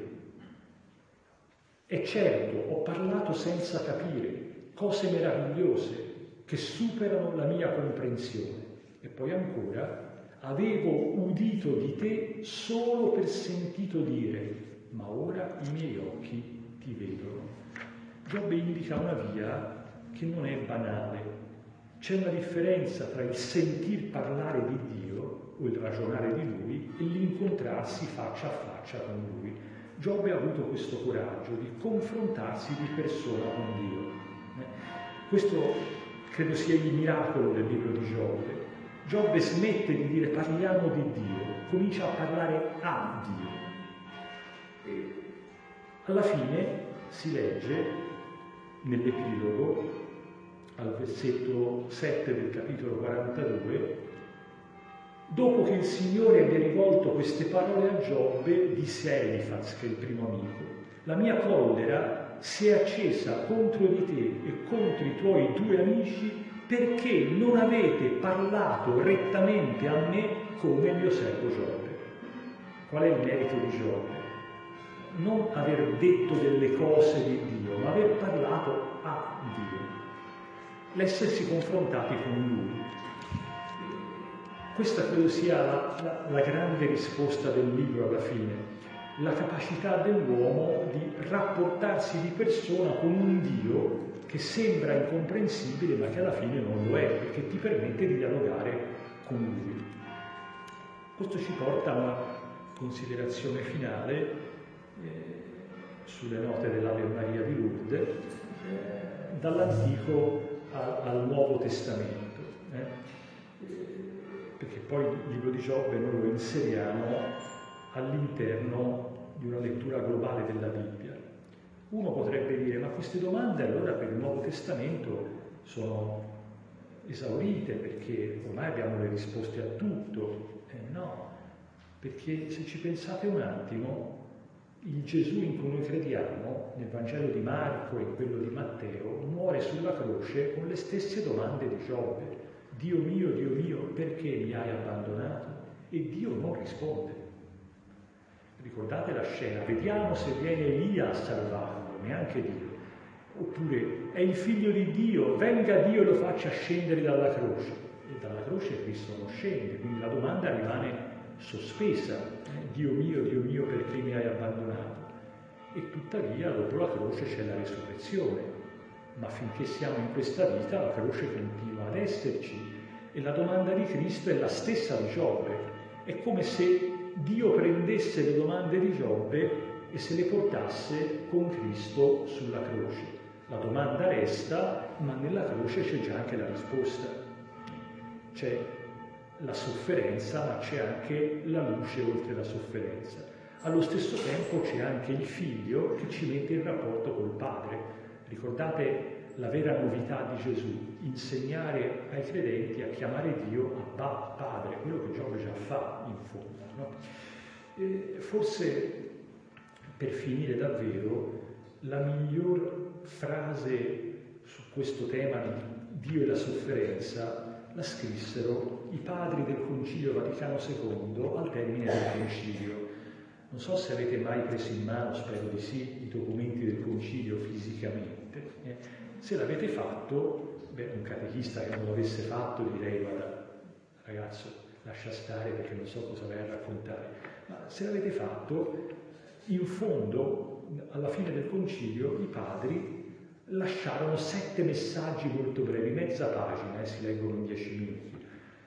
E certo, ho parlato senza capire, cose meravigliose che superano la mia comprensione. E poi ancora, avevo udito di te solo per sentito dire, ma ora i miei occhi ti vedono. Giobbe indica una via che non è banale. C'è una differenza tra il sentir parlare di Dio o il ragionare di Lui e l'incontrarsi faccia a faccia con Lui. Giobbe ha avuto questo coraggio di confrontarsi di persona con Dio. Questo credo sia il miracolo del libro di Giobbe. Giobbe smette di dire parliamo di Dio, comincia a parlare a Dio. E alla fine si legge nell'epilogo, al versetto sette del capitolo quarantadue, dopo che il Signore abbia rivolto queste parole a Giobbe, disse a Elifaz, che è il primo amico: la mia collera si è accesa contro di te e contro i tuoi due amici perché non avete parlato rettamente a me come il mio servo Giobbe. Qual è il merito di Giobbe? Non aver detto delle cose di Dio, ma aver parlato a Dio. L'essersi confrontati con Lui. Questa credo sia la, la, la grande risposta del libro alla fine. La capacità dell'uomo di rapportarsi di persona con un Dio che sembra incomprensibile ma che alla fine non lo è, perché ti permette di dialogare con Lui. Questo ci porta a una considerazione finale eh, sulle note dell'Ave Maria di Lourdes, eh, dall'Antico a, al Nuovo Testamento, eh, perché poi il libro di Giobbe noi lo inseriamo all'interno di una lettura globale della Bibbia. Uno potrebbe dire, ma queste domande allora per il Nuovo Testamento sono esaurite perché ormai abbiamo le risposte a tutto. Eh no, perché se ci pensate un attimo, il Gesù in cui noi crediamo, nel Vangelo di Marco e in quello di Matteo, muore sulla croce con le stesse domande di Giobbe. Dio mio, Dio mio, perché mi hai abbandonato? E Dio non risponde. Ricordate la scena, vediamo se viene Elia a salvarlo, neanche Dio. Oppure, è il figlio di Dio, venga Dio e lo faccia scendere dalla croce. E dalla croce Cristo non scende, quindi la domanda rimane sospesa. Eh? Dio mio, Dio mio, perché mi hai abbandonato? E tuttavia, dopo la croce c'è la risurrezione. Ma finché siamo in questa vita, la croce continua ad esserci. E la domanda di Cristo è la stessa di Giobbe. È come se Dio prendesse le domande di Giobbe e se le portasse con Cristo sulla croce. La domanda resta, ma nella croce c'è già anche la risposta. C'è la sofferenza, ma c'è anche la luce oltre la sofferenza. Allo stesso tempo c'è anche il Figlio che ci mette in rapporto col Padre. Ricordate la vera novità di Gesù, insegnare ai credenti a chiamare Dio Abba, Padre, quello che Giobbe già fa in fondo. No? E forse, per finire davvero, la miglior frase su questo tema di Dio e la sofferenza la scrissero i padri del Concilio Vaticano secondo al termine del Concilio. Non so se avete mai preso in mano, spero di sì, i documenti del concilio fisicamente. Eh. Se l'avete fatto, beh, un catechista che non l'avesse fatto direi, guarda, ragazzo, lascia stare perché non so cosa vai a raccontare. Ma se l'avete fatto, in fondo, alla fine del concilio, i padri lasciarono sette messaggi molto brevi, mezza pagina, eh, si leggono in dieci minuti,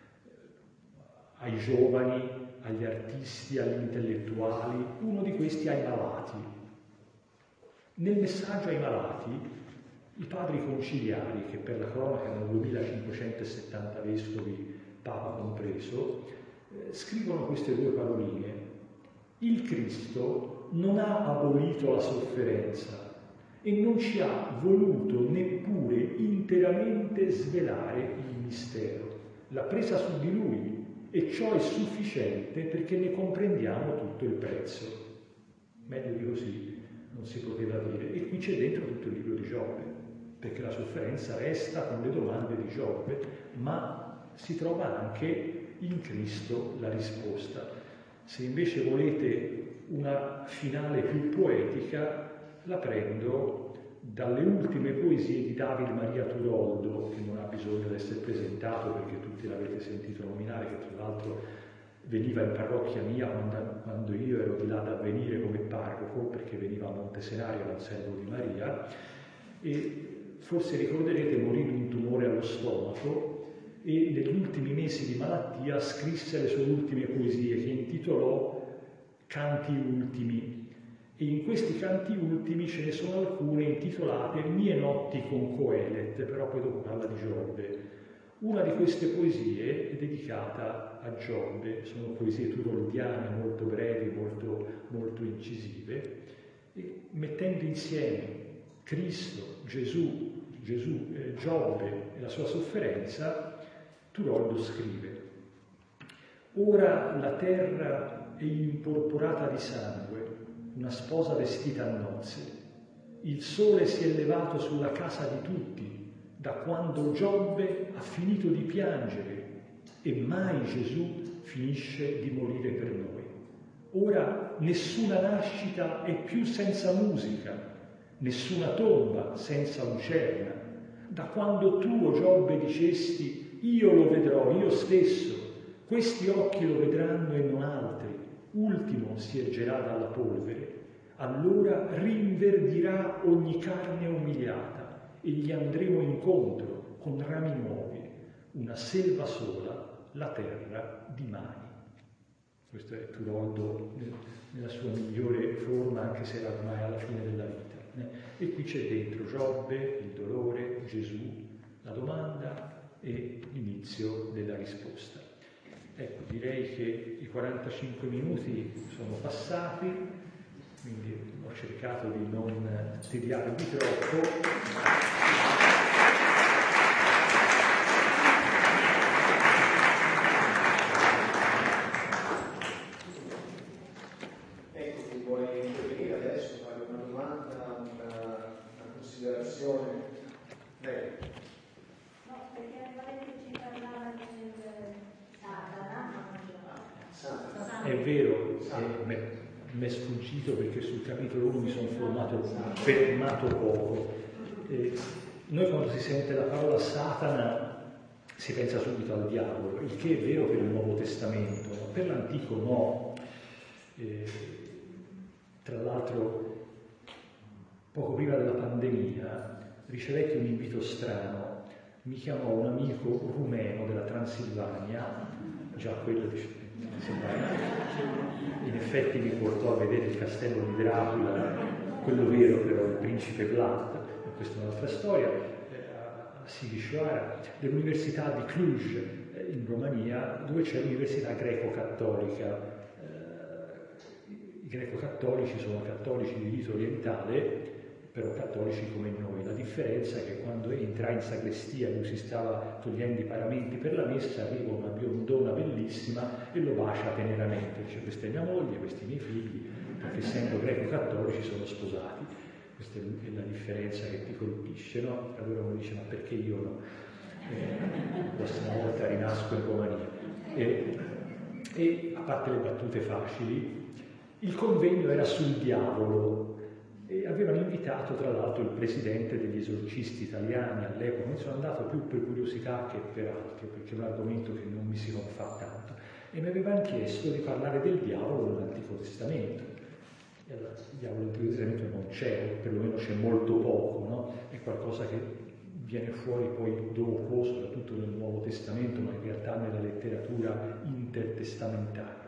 ai giovani, agli artisti, agli intellettuali, uno di questi ai malati. Nel messaggio ai malati, i padri conciliari, che per la cronaca erano duemilacinquecentosettanta vescovi, Papa compreso, eh, scrivono queste due paroline. Il Cristo non ha abolito la sofferenza e non ci ha voluto neppure interamente svelare il mistero. L'ha presa su di lui e ciò è sufficiente perché ne comprendiamo tutto il prezzo. Meglio di così non si poteva dire. E qui c'è dentro tutto il libro di Giobbe, perché la sofferenza resta con le domande di Giobbe, ma si trova anche in Cristo la risposta. Se invece volete una finale più poetica, la prendo dalle ultime poesie di Davide Maria Turoldo, che non ha bisogno di essere presentato perché tutti l'avete sentito nominare, che tra l'altro veniva in parrocchia mia quando, quando io ero di là da venire come parroco, perché veniva a Montesenario, era un servo di Maria, e forse ricorderete morì di un tumore allo stomaco e negli ultimi mesi di malattia scrisse le sue ultime poesie che intitolò Canti Ultimi. E in questi canti ultimi ce ne sono alcune intitolate Mie notti con Coelet, però poi dopo parla di Giobbe. Una di queste poesie è dedicata a Giobbe, sono poesie turoldiane molto brevi, molto, molto incisive, e mettendo insieme Cristo, Gesù, Gesù eh, Giobbe e la sua sofferenza, Turoldo scrive: Ora la terra è imporporata di sangue, una sposa vestita a nozze. Il sole si è levato sulla casa di tutti, da quando Giobbe ha finito di piangere e mai Gesù finisce di morire per noi. Ora nessuna nascita è più senza musica, nessuna tomba senza lucerna. Da quando tu, o Giobbe, dicesti io lo vedrò, io stesso, questi occhi lo vedranno e non altri, ultimo si ergerà dalla polvere, allora rinverdirà ogni carne umiliata e gli andremo incontro con rami nuovi, una selva sola, la terra di mani. Questo è Turoldo nella sua migliore forma, anche se era ormai alla fine della vita. E qui c'è dentro Giobbe, il dolore, Gesù, la domanda e l'inizio della risposta. Ecco, direi che i quarantacinque minuti sono passati, quindi ho cercato di non tediarvi troppo. Ecco, ti vuoi intervenire adesso, fare una domanda, una, una considerazione? Prego. No, perché avete ci parlava del Satana. È vero, mi è sfuggito perché sul capitolo uno mi sono formato, fermato poco. Eh, noi quando si sente la parola Satana si pensa subito al diavolo, il che è vero per il Nuovo Testamento, ma per l'Antico no. Eh, tra l'altro, poco prima della pandemia ricevetti un invito strano. Mi chiamò un amico rumeno della Transilvania, già quello di in effetti mi portò a vedere il castello di Dracula, quello vero però, il principe Vlad, questa è un'altra storia, a Sighișoara, dell'università di Cluj in Romania, dove c'è l'università greco-cattolica. I greco-cattolici sono cattolici di rito orientale, però cattolici come noi. La differenza è che quando entra in sagrestia, lui si stava togliendo i paramenti per la messa, arriva una biondona bellissima e lo bacia teneramente. Dice: questa è mia moglie, questi i miei figli, perché essendo greco-cattolici sono sposati. Questa è la differenza che ti colpisce, no? Allora uno dice: ma perché io no? Eh, la prossima volta rinasco in Romania. E, e a parte le battute facili, Il convegno era sul diavolo e avevano invitato tra l'altro il presidente degli esorcisti italiani all'epoca. Non sono andato più per curiosità che per altro, perché è un argomento che non mi si confà tanto, e mi avevano chiesto di parlare del diavolo nell'Antico Testamento. E allora, il diavolo nell'Antico Testamento non c'è, o perlomeno c'è molto poco, no? È qualcosa che viene fuori poi dopo, soprattutto nel Nuovo Testamento, ma in realtà nella letteratura intertestamentaria.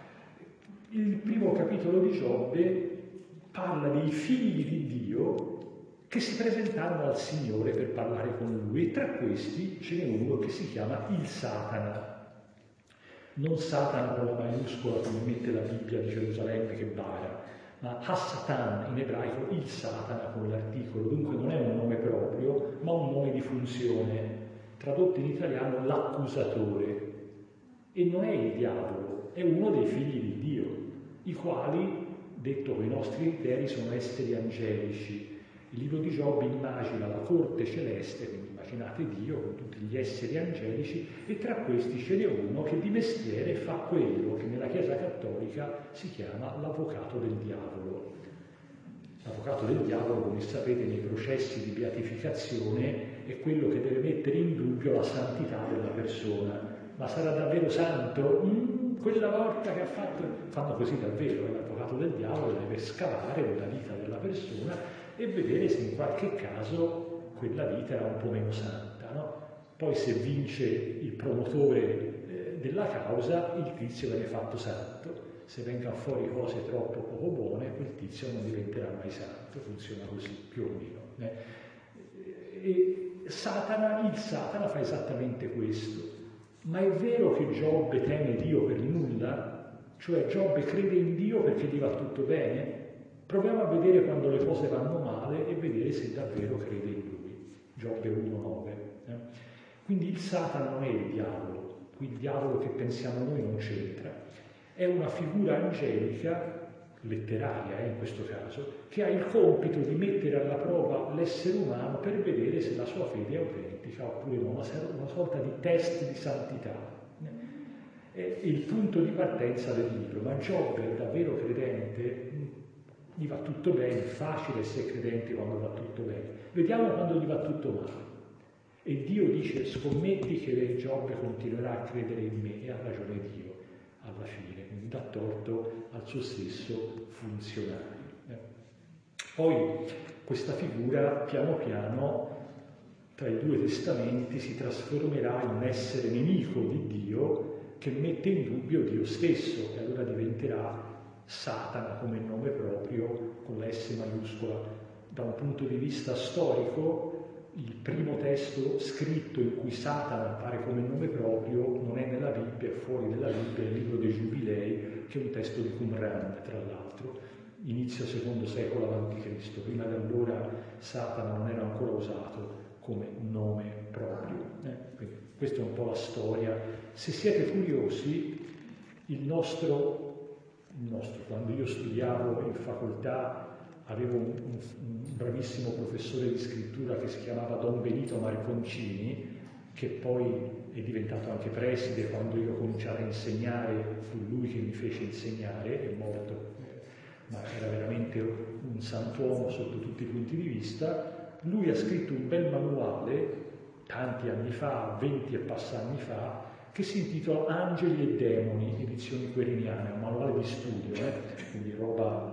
Il primo capitolo di Giobbe parla dei figli di Dio che si presentarono al Signore per parlare con Lui, e tra questi ce n'è uno che si chiama il Satana. Non Satana con la maiuscola come mette la Bibbia di Gerusalemme che bara, ma Hassatan in ebraico, il Satana con l'articolo. Dunque non è un nome proprio, ma un nome di funzione, tradotto in italiano l'accusatore. E non è il diavolo, è uno dei figli di Dio, i quali, detto con i nostri criteri, sono esseri angelici. Il libro di Giobbe immagina la corte celeste, quindi immaginate Dio con tutti gli esseri angelici, e tra questi ce n'è uno che di mestiere fa quello che nella Chiesa Cattolica si chiama l'avvocato del diavolo. L'avvocato del diavolo, come sapete, nei processi di beatificazione è quello che deve mettere in dubbio la santità della persona. Ma sarà davvero santo? Mm, quella volta che ha fatto... Fanno così davvero, eh? L'avvocato del diavolo deve scavare nella vita della persona e vedere se in qualche caso quella vita era un po' meno santa, no? Poi se vince il promotore eh, della causa, il tizio viene fatto santo. Se vengano fuori cose troppo poco buone, quel tizio non diventerà mai santo. Funziona così, più o meno. Eh? E Satana, il Satana fa esattamente questo. Ma è vero che Giobbe teme Dio per nulla? Cioè Giobbe crede in Dio perché gli va tutto bene? Proviamo a vedere quando le cose vanno male e vedere se davvero crede in Lui. Giobbe uno nove. Eh? Quindi il Satana non è il diavolo, qui il diavolo che pensiamo noi non c'entra. È una figura angelica, letteraria eh, in questo caso, che ha il compito di mettere alla prova l'essere umano per vedere se la sua fede è autentica oppure no, una, una sorta di test di santità. È il punto di partenza del libro. Ma Giobbe è davvero credente? Gli va tutto bene, è facile essere credenti quando va tutto bene. Vediamo quando gli va tutto male. E Dio dice: scommetti che Giobbe continuerà a credere in me, e ha ragione Dio alla fine, quindi dà torto al suo stesso funzionario. Eh. Poi questa figura piano piano tra i due testamenti si trasformerà in un essere nemico di Dio che mette in dubbio Dio stesso, e allora diventerà Satana come nome proprio, con la S maiuscola. Da un punto di vista storico, il primo testo scritto in cui Satana appare come nome proprio non è nella Bibbia, è fuori dalla Bibbia, è il libro dei Giubilei, che è un testo di Qumran, tra l'altro, inizio secondo secolo avanti Cristo. Prima di allora Satana non era ancora usato come nome proprio. Eh? Quindi questa è un po' la storia. Se siete curiosi, il nostro, il nostro quando io studiavo in facoltà, avevo un, un, un bravissimo professore di scrittura che si chiamava Don Benito Marconcini, che poi è diventato anche preside quando io cominciai a insegnare. Fu lui che mi fece insegnare, è morto, eh, ma era veramente un santuomo sotto tutti i punti di vista. Lui ha scritto un bel manuale, tanti anni fa, venti e passa anni fa, che si intitola Angeli e Demoni, edizioni queriniane, un manuale di studio, eh, quindi roba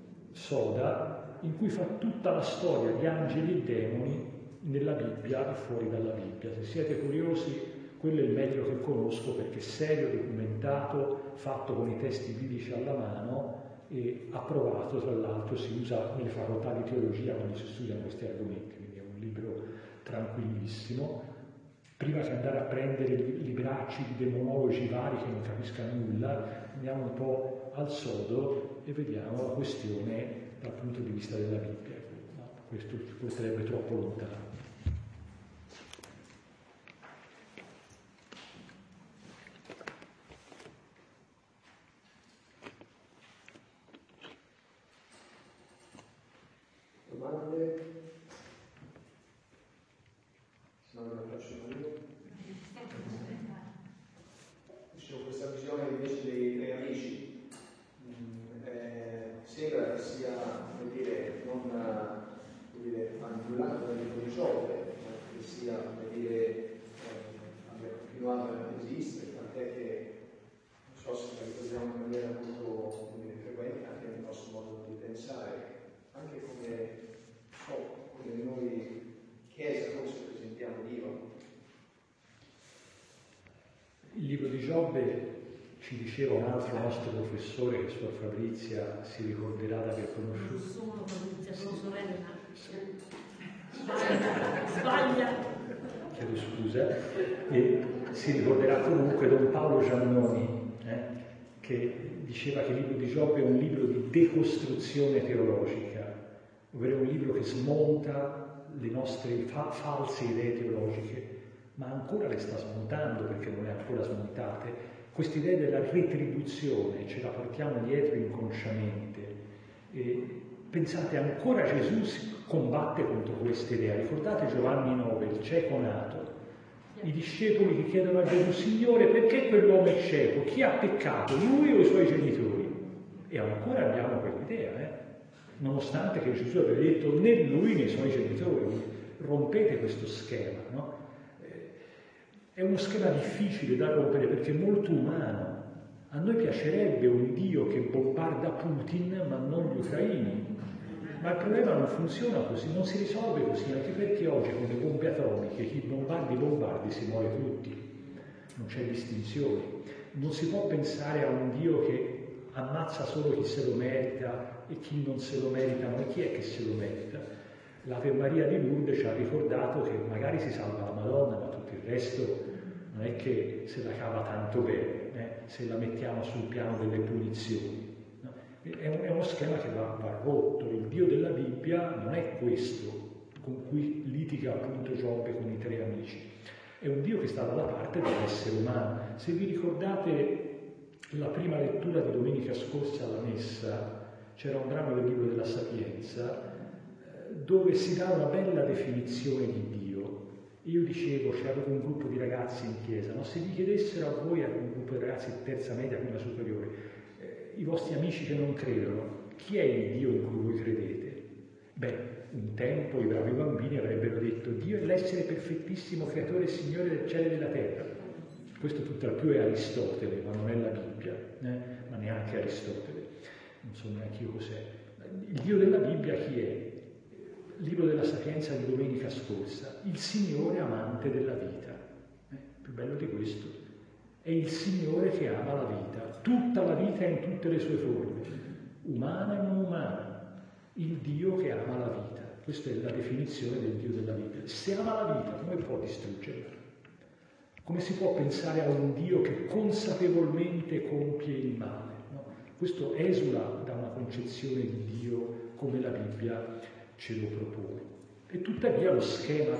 soda, in cui fa tutta la storia di angeli e demoni nella Bibbia e fuori dalla Bibbia. Se siete curiosi, quello è il meglio che conosco, perché è serio, documentato, fatto con i testi biblici alla mano e approvato, tra l'altro si usa nelle facoltà di teologia quando si studiano questi argomenti, quindi è un libro tranquillissimo. Prima che andare a prendere i libracci di demonologi vari che non capiscano nulla, andiamo un po' al sodo e vediamo la questione dal punto di vista della Bibbia. No, questo sarebbe troppo lontano. Domande? Se no me la faccio io. Dicevo, questa visione invece dei tre amici è di Giobbe, che sia, come dire, eh, abbia continuato ad esistere, tant'è che non so se la ricordiamo in maniera molto come, frequente anche nel nostro modo di pensare, anche come, so, come noi Chiesa forse presentiamo Dio. Il libro di Giobbe, ci diceva un altro nostro professore, che Suor Fabrizia si ricorderà di aver conosciuto. Non sono Fabrizia, sono sorella. Sbaglia, sbaglia. Chiedo scusa. E si ricorderà comunque Don Paolo Giannoni, eh, che diceva che il libro di Giobbe è un libro di decostruzione teologica, ovvero un libro che smonta le nostre fa- false idee teologiche, ma ancora le sta smontando perché non le ha ancora smontate. Questa idea della retribuzione ce la portiamo dietro inconsciamente. E pensate, ancora Gesù combatte contro questa idea. Ricordate Giovanni nove, il cieco nato, i discepoli che chiedono a Gesù: Signore, perché quell'uomo è cieco? Chi ha peccato, lui o i suoi genitori? E ancora abbiamo quell'idea, eh? Nonostante che Gesù aveva detto né lui né i suoi genitori. Rompete questo schema, no? È uno schema difficile da rompere perché è molto umano. A noi piacerebbe un Dio che bombarda Putin ma non gli ucraini. Ma il problema non funziona così, non si risolve così, anche perché oggi con le bombe atomiche chi bombardi bombardi si muore tutti. Non c'è distinzione. Non si può pensare a un Dio che ammazza solo chi se lo merita e chi non se lo merita, ma chi è che se lo merita? L'Ave Maria di Lourdes ci ha ricordato che magari si salva la Madonna, ma tutto il resto non è che se la cava tanto bene, eh, se la mettiamo sul piano delle punizioni. No? È, un, è uno schema che va, va rotto. Il Dio della Bibbia non è questo con cui litiga appunto Giobbe con i tre amici. È un Dio che sta dalla parte dell'essere umano. Se vi ricordate la prima lettura di domenica scorsa alla Messa, c'era un brano del libro della Sapienza dove si dà una bella definizione di Dio. Io dicevo, c'era un gruppo di ragazzi in chiesa, ma se vi chiedessero a voi, a un gruppo di ragazzi di terza media, prima superiore, eh, i vostri amici che non credono, chi è il Dio in cui voi credete? Beh, un tempo i bravi bambini avrebbero detto: Dio è l'essere perfettissimo, creatore e Signore del cielo e della terra. Questo tutt'al più è Aristotele, ma non è la Bibbia, eh? ma neanche Aristotele, non so neanche io cos'è. Il Dio della Bibbia chi è? Libro della Sapienza di domenica scorsa, il Signore amante della vita. Eh, più bello di questo, è il Signore che ama la vita, tutta la vita in tutte le sue forme, umana e non umana, il Dio che ama la vita. Questa è la definizione del Dio della Bibbia. Se ama la vita, come può distruggerla? Come si può pensare a un Dio che consapevolmente compie il male? No? Questo esula da una concezione di Dio come la Bibbia ce lo propone. E tuttavia lo schema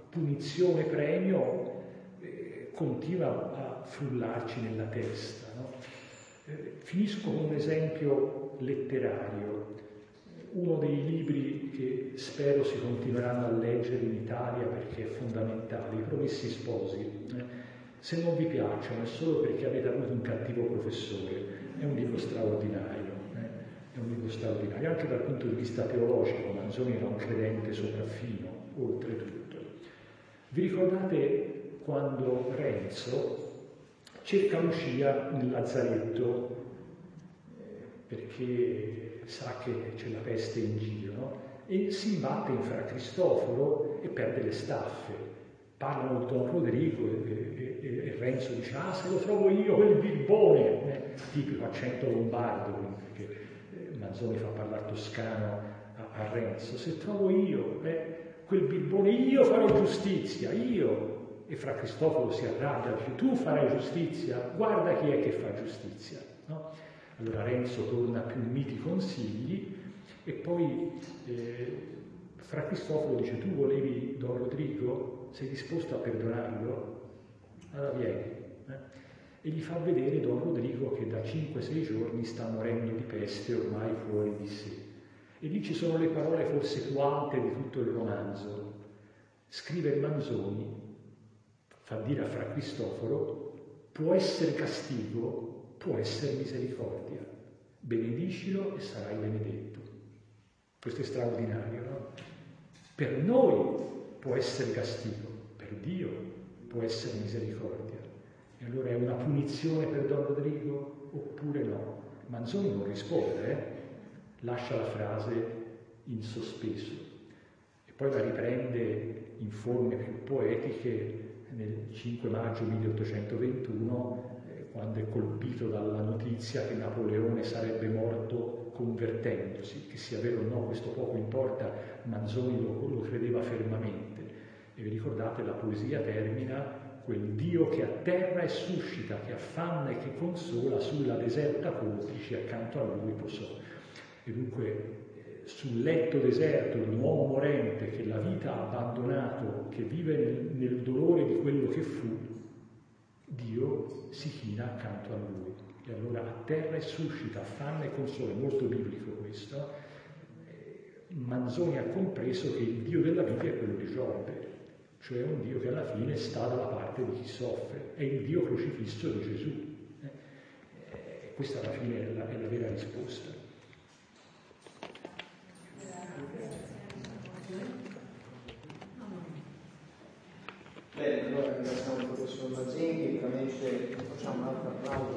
punizione-premio eh, continua a frullarci nella testa. No? Eh, finisco con un esempio letterario. Uno dei libri che spero si continueranno a leggere in Italia perché è fondamentale, I Promessi Sposi. Eh, se non vi piacciono è solo perché avete avuto un cattivo professore, è un libro straordinario. È un libro straordinario, anche dal punto di vista teologico. Manzoni era un credente sopraffino, oltretutto. Vi ricordate quando Renzo cerca Lucia nel lazzaretto eh, perché sa che c'è la peste in giro, no? E si imbatte in Fra Cristoforo e perde le staffe. Parlano di Don Rodrigo e, e, e Renzo dice: ah, se lo trovo io quel birbone, eh, tipico accento lombardo, perché Manzoni fa parlare toscano a, a Renzo. Se trovo io eh, quel birbone, io farò giustizia, io. E Fra Cristoforo si arrabbia, dice: tu farai giustizia, guarda chi è che fa giustizia. No? Allora Renzo torna più miti consigli e poi eh, Fra Cristoforo dice: tu volevi Don Rodrigo? Sei disposto a perdonarlo? Allora vieni. Eh? E gli fa vedere Don Rodrigo che da cinque sei giorni sta morendo di peste ormai fuori di sé. E lì ci sono le parole forse più alte di tutto il romanzo. Scrive Manzoni, fa dire a Fra Cristoforo: può essere castigo, può essere misericordia. Benedicilo e sarai benedetto. Questo è straordinario, no? Per noi può essere castigo, per Dio può essere misericordia. E allora è una punizione per Don Rodrigo oppure no? Manzoni non risponde, eh? Lascia la frase in sospeso e poi la riprende in forme più poetiche nel cinque maggio milleottocentoventuno, eh, quando è colpito dalla notizia che Napoleone sarebbe morto convertendosi. Che sia vero o no, questo poco importa, Manzoni lo, lo credeva fermamente. E vi ricordate, la poesia termina: quel Dio che atterra e suscita, che affanna e che consola, sulla deserta cornice accanto a lui posò. E dunque eh, sul letto deserto di un uomo morente che la vita ha abbandonato, che vive nel, nel dolore di quello che fu, Dio si china accanto a lui. E allora atterra e suscita, affanna e consola. È molto biblico questo. Eh, Manzoni ha compreso che il Dio della vita è quello di Giobbe, cioè un Dio che alla fine sta dalla parte di chi soffre, è il Dio crocifisso di Gesù. Eh, questa alla fine è la, è la vera risposta. Bene, allora ringraziamo il professor Mazzinghi, veramente facciamo un altro applauso.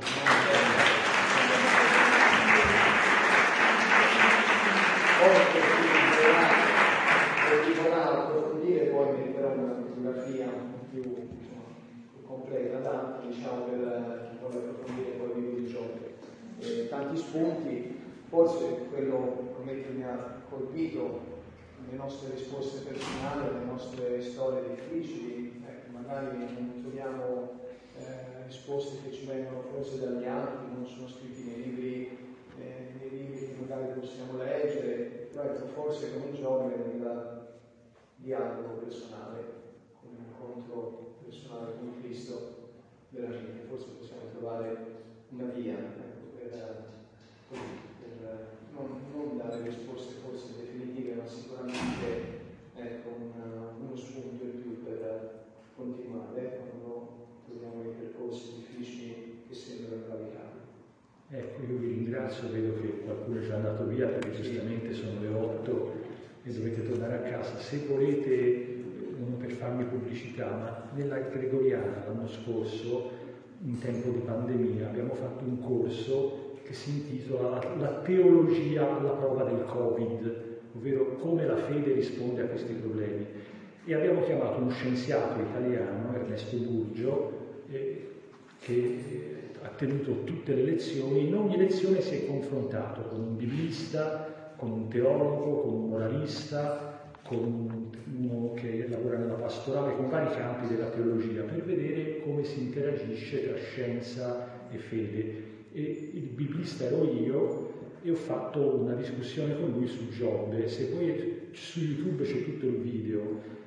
Poi vorrà approfondire, poi metterò una bibliografia più, insomma, più completa, adatta, diciamo, per chi vuole approfondire poi il libro di Giobbe. Eh, tanti spunti, forse quello che mi ha colpito le nostre risposte personali, le nostre storie difficili, ecco, magari non troviamo eh, risposte che ci vengono forse dagli altri, non sono scritti nei libri, eh, nei libri che magari possiamo leggere, però ecco, forse come Giobbe nel dialogo personale, con un incontro personale con Cristo, veramente forse possiamo trovare una via, ecco, per, per non, non dare risposte forse definitive, ma sicuramente ecco, una, uno spunto in più per continuare quando troviamo i percorsi difficili che sembrano radicali. Ecco, io vi ringrazio, vedo che qualcuno è già andato via perché giustamente sono le otto e dovete tornare a casa. Se volete, non per farmi pubblicità, ma nella Gregoriana l'anno scorso, in tempo di pandemia, abbiamo fatto un corso che si intitola La teologia alla prova del Covid, ovvero come la fede risponde a questi problemi. E abbiamo chiamato uno scienziato italiano, Ernesto Burgio, eh, che eh, ha tenuto tutte le lezioni. In ogni lezione si è confrontato con un biblista, con un teologo, con un moralista, con uno che lavora nella pastorale, con vari campi della teologia, per vedere come si interagisce tra scienza e fede. E il biblista ero io e ho fatto una discussione con lui su Giobbe. Se poi su YouTube c'è tutto il video,